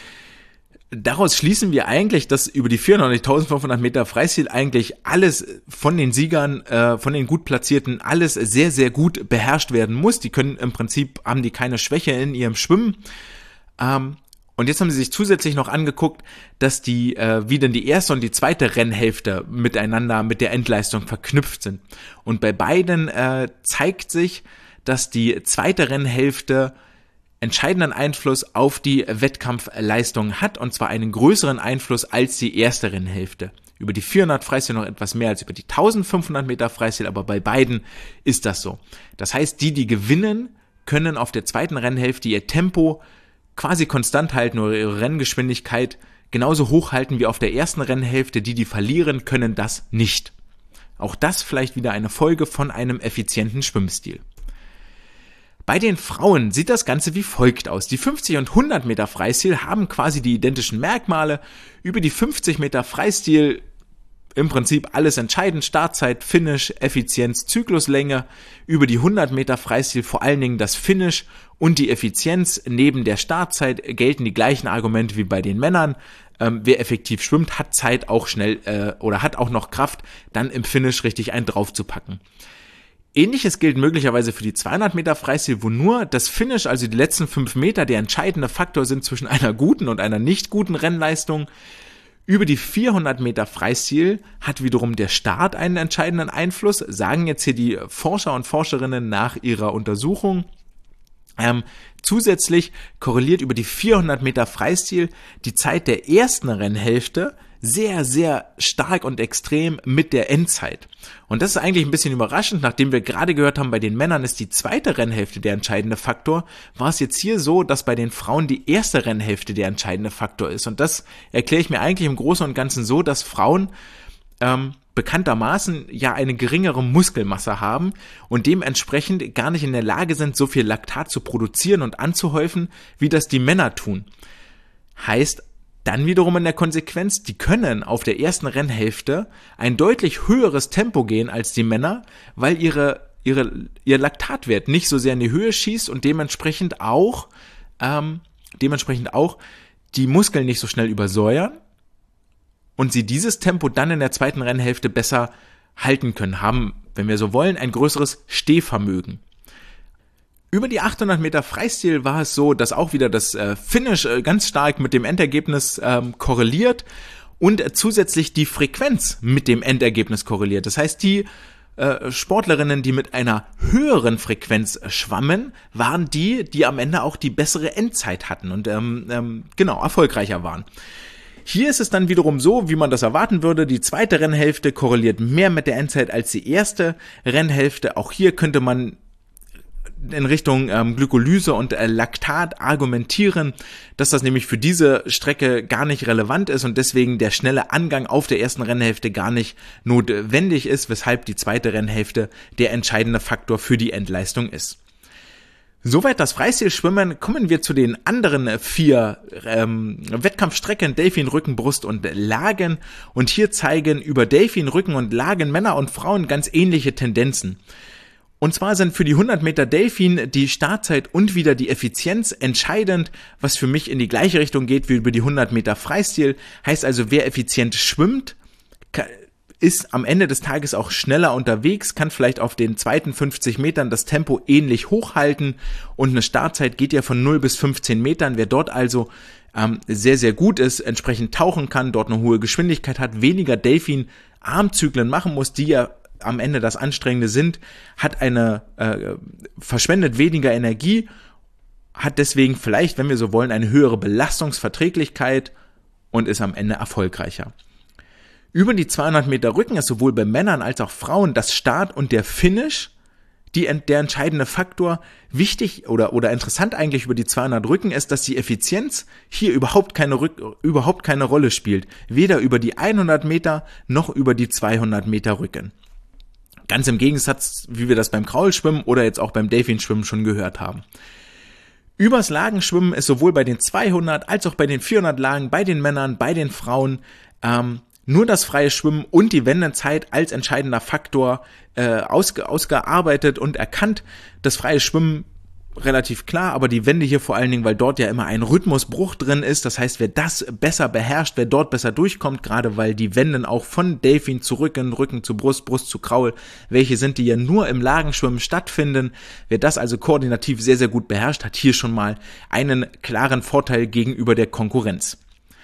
Daraus schließen wir eigentlich, dass über die vierhundert und die eintausendfünfhundert Meter Freistil eigentlich alles von den Siegern, äh, von den gut Platzierten, alles sehr, sehr gut beherrscht werden muss. Die können im Prinzip, haben die keine Schwäche in ihrem Schwimmen. Ähm, und jetzt haben sie sich zusätzlich noch angeguckt, dass die, äh, wie denn die erste und die zweite Rennhälfte miteinander, mit der Endleistung verknüpft sind. Und bei beiden äh, zeigt sich, dass die zweite Rennhälfte entscheidenden Einfluss auf die Wettkampfleistung hat, und zwar einen größeren Einfluss als die erste Rennhälfte. Über die vierhundert Freistil noch etwas mehr als über die eintausendfünfhundert Meter Freistil, aber bei beiden ist das so. Das heißt, die, die gewinnen, können auf der zweiten Rennhälfte ihr Tempo quasi konstant halten oder ihre Renngeschwindigkeit genauso hoch halten wie auf der ersten Rennhälfte. Die, die verlieren, können das nicht. Auch das vielleicht wieder eine Folge von einem effizienten Schwimmstil. Bei den Frauen sieht das Ganze wie folgt aus. Die fünfzig und hundert Meter Freistil haben quasi die identischen Merkmale. Über die fünfzig Meter Freistil im Prinzip alles entscheidend. Startzeit, Finish, Effizienz, Zykluslänge. Über die hundert Meter Freistil vor allen Dingen das Finish und die Effizienz. Neben der Startzeit gelten die gleichen Argumente wie bei den Männern. Ähm, wer effektiv schwimmt, hat Zeit auch schnell äh, oder hat auch noch Kraft, dann im Finish richtig einen draufzupacken. Ähnliches gilt möglicherweise für die zweihundert Meter Freistil, wo nur das Finish, also die letzten fünf Meter, der entscheidende Faktor sind zwischen einer guten und einer nicht guten Rennleistung. Über die vierhundert Meter Freistil hat wiederum der Start einen entscheidenden Einfluss, sagen jetzt hier die Forscher und Forscherinnen nach ihrer Untersuchung. Ähm, zusätzlich korreliert über die vierhundert Meter Freistil die Zeit der ersten Rennhälfte sehr, sehr stark und extrem mit der Endzeit. Und das ist eigentlich ein bisschen überraschend, nachdem wir gerade gehört haben, bei den Männern ist die zweite Rennhälfte der entscheidende Faktor, war es jetzt hier so, dass bei den Frauen die erste Rennhälfte der entscheidende Faktor ist. Und das erkläre ich mir eigentlich im Großen und Ganzen so, dass Frauen ähm, bekanntermaßen ja eine geringere Muskelmasse haben und dementsprechend gar nicht in der Lage sind, so viel Laktat zu produzieren und anzuhäufen, wie das die Männer tun. Heißt dann wiederum in der Konsequenz, die können auf der ersten Rennhälfte ein deutlich höheres Tempo gehen als die Männer, weil ihre, ihre, ihr Laktatwert nicht so sehr in die Höhe schießt und dementsprechend auch, ähm, dementsprechend auch die Muskeln nicht so schnell übersäuern und sie dieses Tempo dann in der zweiten Rennhälfte besser halten können, haben, wenn wir so wollen, ein größeres Stehvermögen. Über die achthundert Meter Freistil war es so, dass auch wieder das äh, Finish äh, ganz stark mit dem Endergebnis ähm, korreliert und äh, zusätzlich die Frequenz mit dem Endergebnis korreliert. Das heißt, die äh, Sportlerinnen, die mit einer höheren Frequenz äh, schwammen, waren die, die am Ende auch die bessere Endzeit hatten und ähm, ähm, genau erfolgreicher waren. Hier ist es dann wiederum so, wie man das erwarten würde, die zweite Rennhälfte korreliert mehr mit der Endzeit als die erste Rennhälfte. Auch hier könnte man in Richtung ähm, Glykolyse und äh, Laktat argumentieren, dass das nämlich für diese Strecke gar nicht relevant ist und deswegen der schnelle Angang auf der ersten Rennhälfte gar nicht notwendig ist, weshalb die zweite Rennhälfte der entscheidende Faktor für die Endleistung ist. Soweit das Freistilschwimmen. Kommen wir zu den anderen vier ähm, Wettkampfstrecken, Delfin, Rücken, Brust und Lagen. Und hier zeigen über Delfin, Rücken und Lagen Männer und Frauen ganz ähnliche Tendenzen. Und zwar sind für die hundert Meter Delfin die Startzeit und wieder die Effizienz entscheidend, was für mich in die gleiche Richtung geht wie über die hundert Meter Freistil. Heißt also, wer effizient schwimmt, kann, ist am Ende des Tages auch schneller unterwegs, kann vielleicht auf den zweiten fünfzig Metern das Tempo ähnlich hochhalten und eine Startzeit geht ja von null bis fünfzehn Metern. Wer dort also ähm, sehr, sehr gut ist, entsprechend tauchen kann, dort eine hohe Geschwindigkeit hat, weniger Delfin-Armzyklen machen muss, die ja am Ende das Anstrengende sind, hat eine, äh, verschwendet weniger Energie, hat deswegen vielleicht, wenn wir so wollen, eine höhere Belastungsverträglichkeit und ist am Ende erfolgreicher. Über die zweihundert Meter Rücken ist sowohl bei Männern als auch Frauen das Start und der Finish die, der entscheidende Faktor. Wichtig oder, oder interessant eigentlich über die zweihundert Rücken ist, dass die Effizienz hier überhaupt keine, Rück, überhaupt keine Rolle spielt. Weder über die hundert Meter noch über die zweihundert Meter Rücken. Ganz im Gegensatz, wie wir das beim Kraulschwimmen oder jetzt auch beim Delfinschwimmen schon gehört haben. Übers Lagenschwimmen ist sowohl bei den zweihundert als auch bei den vierhundert Lagen, bei den Männern, bei den Frauen, ähm, nur das freie Schwimmen und die Wendezeit als entscheidender Faktor äh, ausge, ausgearbeitet und erkannt. Das freie Schwimmen relativ klar, aber die Wende hier vor allen Dingen, weil dort ja immer ein Rhythmusbruch drin ist. Das heißt, wer das besser beherrscht, wer dort besser durchkommt, gerade weil die Wenden auch von Delfin zu Rücken, Rücken zu Brust, Brust zu Kraul, welche sind, die ja nur im Lagenschwimmen stattfinden. Wer das also koordinativ sehr, sehr gut beherrscht, hat hier schon mal einen klaren Vorteil gegenüber der Konkurrenz.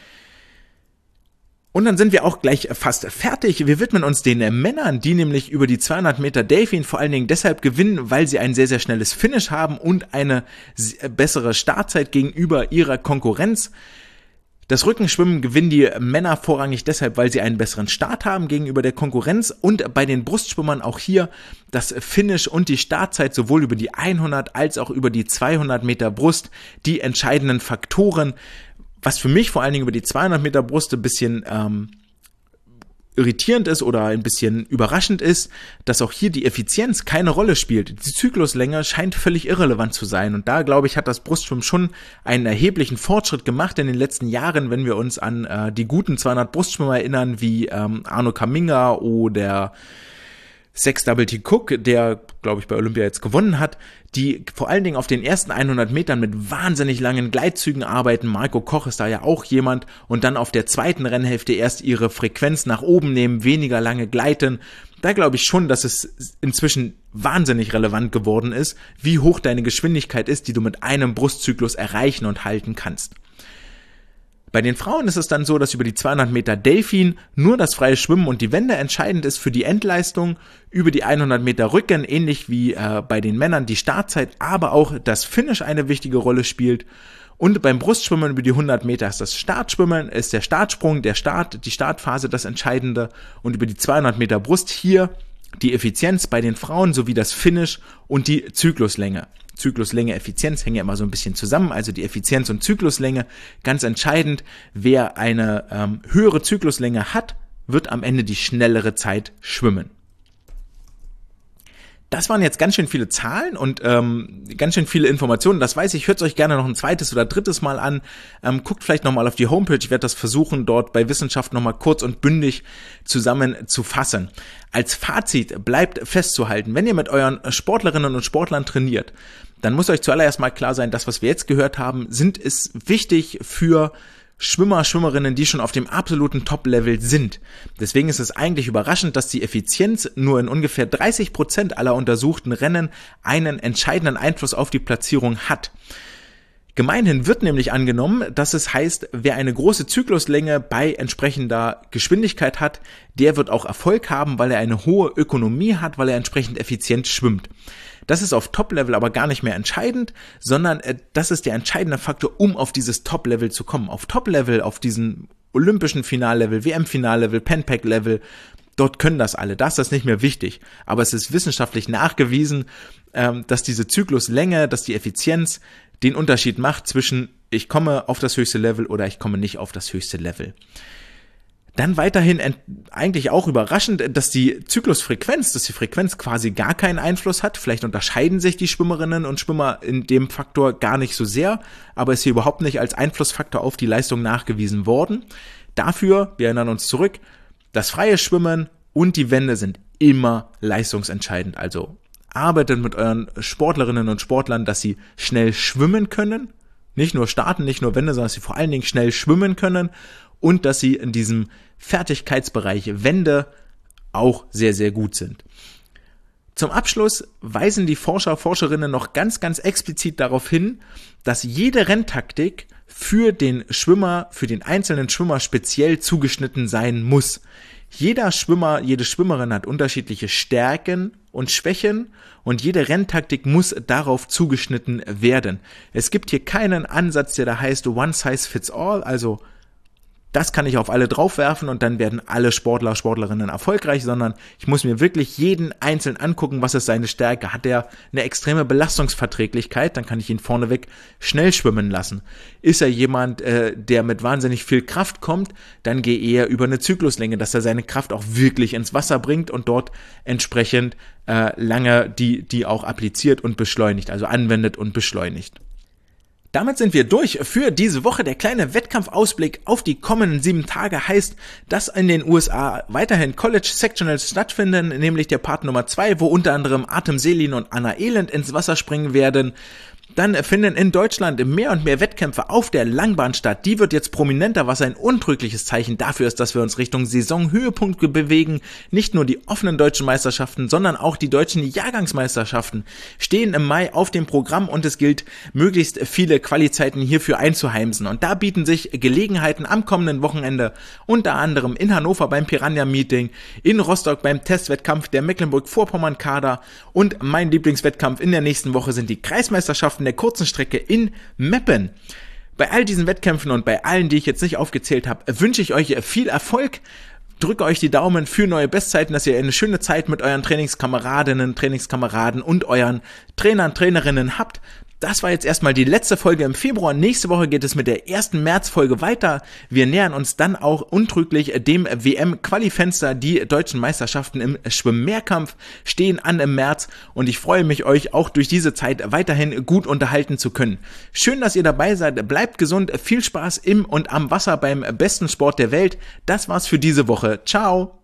Und dann sind wir auch gleich fast fertig. Wir widmen uns den Männern, die nämlich über die zweihundert Meter Delfin vor allen Dingen deshalb gewinnen, weil sie ein sehr, sehr schnelles Finish haben und eine bessere Startzeit gegenüber ihrer Konkurrenz. Das Rückenschwimmen gewinnen die Männer vorrangig deshalb, weil sie einen besseren Start haben gegenüber der Konkurrenz. Und bei den Brustschwimmern auch hier das Finish und die Startzeit sowohl über die hundert als auch über die zweihundert Meter Brust die entscheidenden Faktoren. Was für mich vor allen Dingen über die zweihundert Meter Brust ein bisschen ähm, irritierend ist oder ein bisschen überraschend ist, dass auch hier die Effizienz keine Rolle spielt. Die Zykluslänge scheint völlig irrelevant zu sein. Und da, glaube ich, hat das Brustschwimmen schon einen erheblichen Fortschritt gemacht in den letzten Jahren, wenn wir uns an äh, die guten zweihundert Brustschwimmer erinnern, wie ähm, Arno Kaminga oder Sex Double T Cook, der, glaube ich, bei Olympia jetzt gewonnen hat, die vor allen Dingen auf den ersten hundert Metern mit wahnsinnig langen Gleitzügen arbeiten. Marco Koch ist da ja auch jemand und dann auf der zweiten Rennhälfte erst ihre Frequenz nach oben nehmen, weniger lange gleiten. Da glaube ich schon, dass es inzwischen wahnsinnig relevant geworden ist, wie hoch deine Geschwindigkeit ist, die du mit einem Brustzyklus erreichen und halten kannst. Bei den Frauen ist es dann so, dass über die zweihundert Meter Delfin nur das freie Schwimmen und die Wende entscheidend ist für die Endleistung, über die hundert Meter Rücken, ähnlich wie äh, bei den Männern, die Startzeit, aber auch das Finish eine wichtige Rolle spielt. Und beim Brustschwimmen über die hundert Meter ist das Startschwimmen, ist der Startsprung, der Start, die Startphase das Entscheidende. Und über die zweihundert Meter Brust hier die Effizienz bei den Frauen sowie das Finish und die Zykluslänge. Zykluslänge, Effizienz hängen ja immer so ein bisschen zusammen, also die Effizienz und Zykluslänge, ganz entscheidend. Wer eine ähm, höhere Zykluslänge hat, wird am Ende die schnellere Zeit schwimmen. Das waren jetzt ganz schön viele Zahlen und ähm, ganz schön viele Informationen. Das weiß ich, hört es euch gerne noch ein zweites oder drittes Mal an. Ähm, guckt vielleicht nochmal auf die Homepage. Ich werde das versuchen, dort bei Wissenschaft nochmal kurz und bündig zusammenzufassen. Als Fazit bleibt festzuhalten, wenn ihr mit euren Sportlerinnen und Sportlern trainiert, dann muss euch zuallererst mal klar sein, das, was wir jetzt gehört haben, sind es wichtig für Schwimmer, Schwimmerinnen, die schon auf dem absoluten Top-Level sind. Deswegen ist es eigentlich überraschend, dass die Effizienz nur in ungefähr dreißig Prozent aller untersuchten Rennen einen entscheidenden Einfluss auf die Platzierung hat. Gemeinhin wird nämlich angenommen, dass es heißt, wer eine große Zykluslänge bei entsprechender Geschwindigkeit hat, der wird auch Erfolg haben, weil er eine hohe Ökonomie hat, weil er entsprechend effizient schwimmt. Das ist auf Top-Level aber gar nicht mehr entscheidend, sondern äh, das ist der entscheidende Faktor, um auf dieses Top-Level zu kommen. Auf Top-Level, auf diesen olympischen Finallevel, W M-Finallevel, Pen-Pack-Level, Dort können das alle, das ist nicht mehr wichtig. Aber es ist wissenschaftlich nachgewiesen, ähm, dass diese Zykluslänge, dass die Effizienz den Unterschied macht zwischen ich komme auf das höchste Level oder ich komme nicht auf das höchste Level. Dann weiterhin ent- eigentlich auch überraschend, dass die Zyklusfrequenz, dass die Frequenz quasi gar keinen Einfluss hat. Vielleicht unterscheiden sich die Schwimmerinnen und Schwimmer in dem Faktor gar nicht so sehr, aber ist hier überhaupt nicht als Einflussfaktor auf die Leistung nachgewiesen worden. Dafür, wir erinnern uns zurück, das freie Schwimmen und die Wände sind immer leistungsentscheidend. Also arbeitet mit euren Sportlerinnen und Sportlern, dass sie schnell schwimmen können. Nicht nur starten, nicht nur Wände, sondern dass sie vor allen Dingen schnell schwimmen können. Und dass sie in diesem Fertigkeitsbereich Wände auch sehr, sehr gut sind. Zum Abschluss weisen die Forscher, Forscherinnen noch ganz, ganz explizit darauf hin, dass jede Renntaktik für den Schwimmer, für den einzelnen Schwimmer speziell zugeschnitten sein muss. Jeder Schwimmer, jede Schwimmerin hat unterschiedliche Stärken und Schwächen und jede Renntaktik muss darauf zugeschnitten werden. Es gibt hier keinen Ansatz, der da heißt One Size Fits All, also das kann ich auf alle draufwerfen und dann werden alle Sportler, Sportlerinnen erfolgreich, sondern ich muss mir wirklich jeden einzeln angucken, was ist seine Stärke. Hat er eine extreme Belastungsverträglichkeit, dann kann ich ihn vorneweg schnell schwimmen lassen. Ist er jemand, äh, der mit wahnsinnig viel Kraft kommt, dann gehe eher über eine Zykluslänge, dass er seine Kraft auch wirklich ins Wasser bringt und dort entsprechend äh, lange die, die auch appliziert und beschleunigt, also anwendet und beschleunigt. Damit sind wir durch für diese Woche. Der kleine Wettkampfausblick auf die kommenden sieben Tage heißt, dass in den U S A weiterhin College Sectionals stattfinden, nämlich der Part Nummer zwei, wo unter anderem Artem Selin und Anna Elend ins Wasser springen werden. Dann finden in Deutschland mehr und mehr Wettkämpfe auf der Langbahn statt. Die wird jetzt prominenter, was ein untrügliches Zeichen dafür ist, dass wir uns Richtung Saisonhöhepunkte bewegen. Nicht nur die offenen deutschen Meisterschaften, sondern auch die deutschen Jahrgangsmeisterschaften stehen im Mai auf dem Programm und es gilt, möglichst viele Qualizeiten hierfür einzuheimsen. Und da bieten sich Gelegenheiten am kommenden Wochenende, unter anderem in Hannover beim Piranha-Meeting, in Rostock beim Testwettkampf der Mecklenburg-Vorpommern-Kader und mein Lieblingswettkampf in der nächsten Woche sind die Kreismeisterschaften der kurzen Strecke in Meppen. Bei all diesen Wettkämpfen und bei allen, die ich jetzt nicht aufgezählt habe, wünsche ich euch viel Erfolg. Drücke euch die Daumen für neue Bestzeiten, dass ihr eine schöne Zeit mit euren Trainingskameradinnen, Trainingskameraden und euren Trainern, Trainerinnen habt. Das war jetzt erstmal die letzte Folge im Februar. Nächste Woche geht es mit der ersten Märzfolge weiter. Wir nähern uns dann auch untrüglich dem W M-Qualifenster. Die deutschen Meisterschaften im Schwimmmehrkampf stehen an im März und ich freue mich, euch auch durch diese Zeit weiterhin gut unterhalten zu können. Schön, dass ihr dabei seid. Bleibt gesund. Viel Spaß im und am Wasser beim besten Sport der Welt. Das war's für diese Woche. Ciao!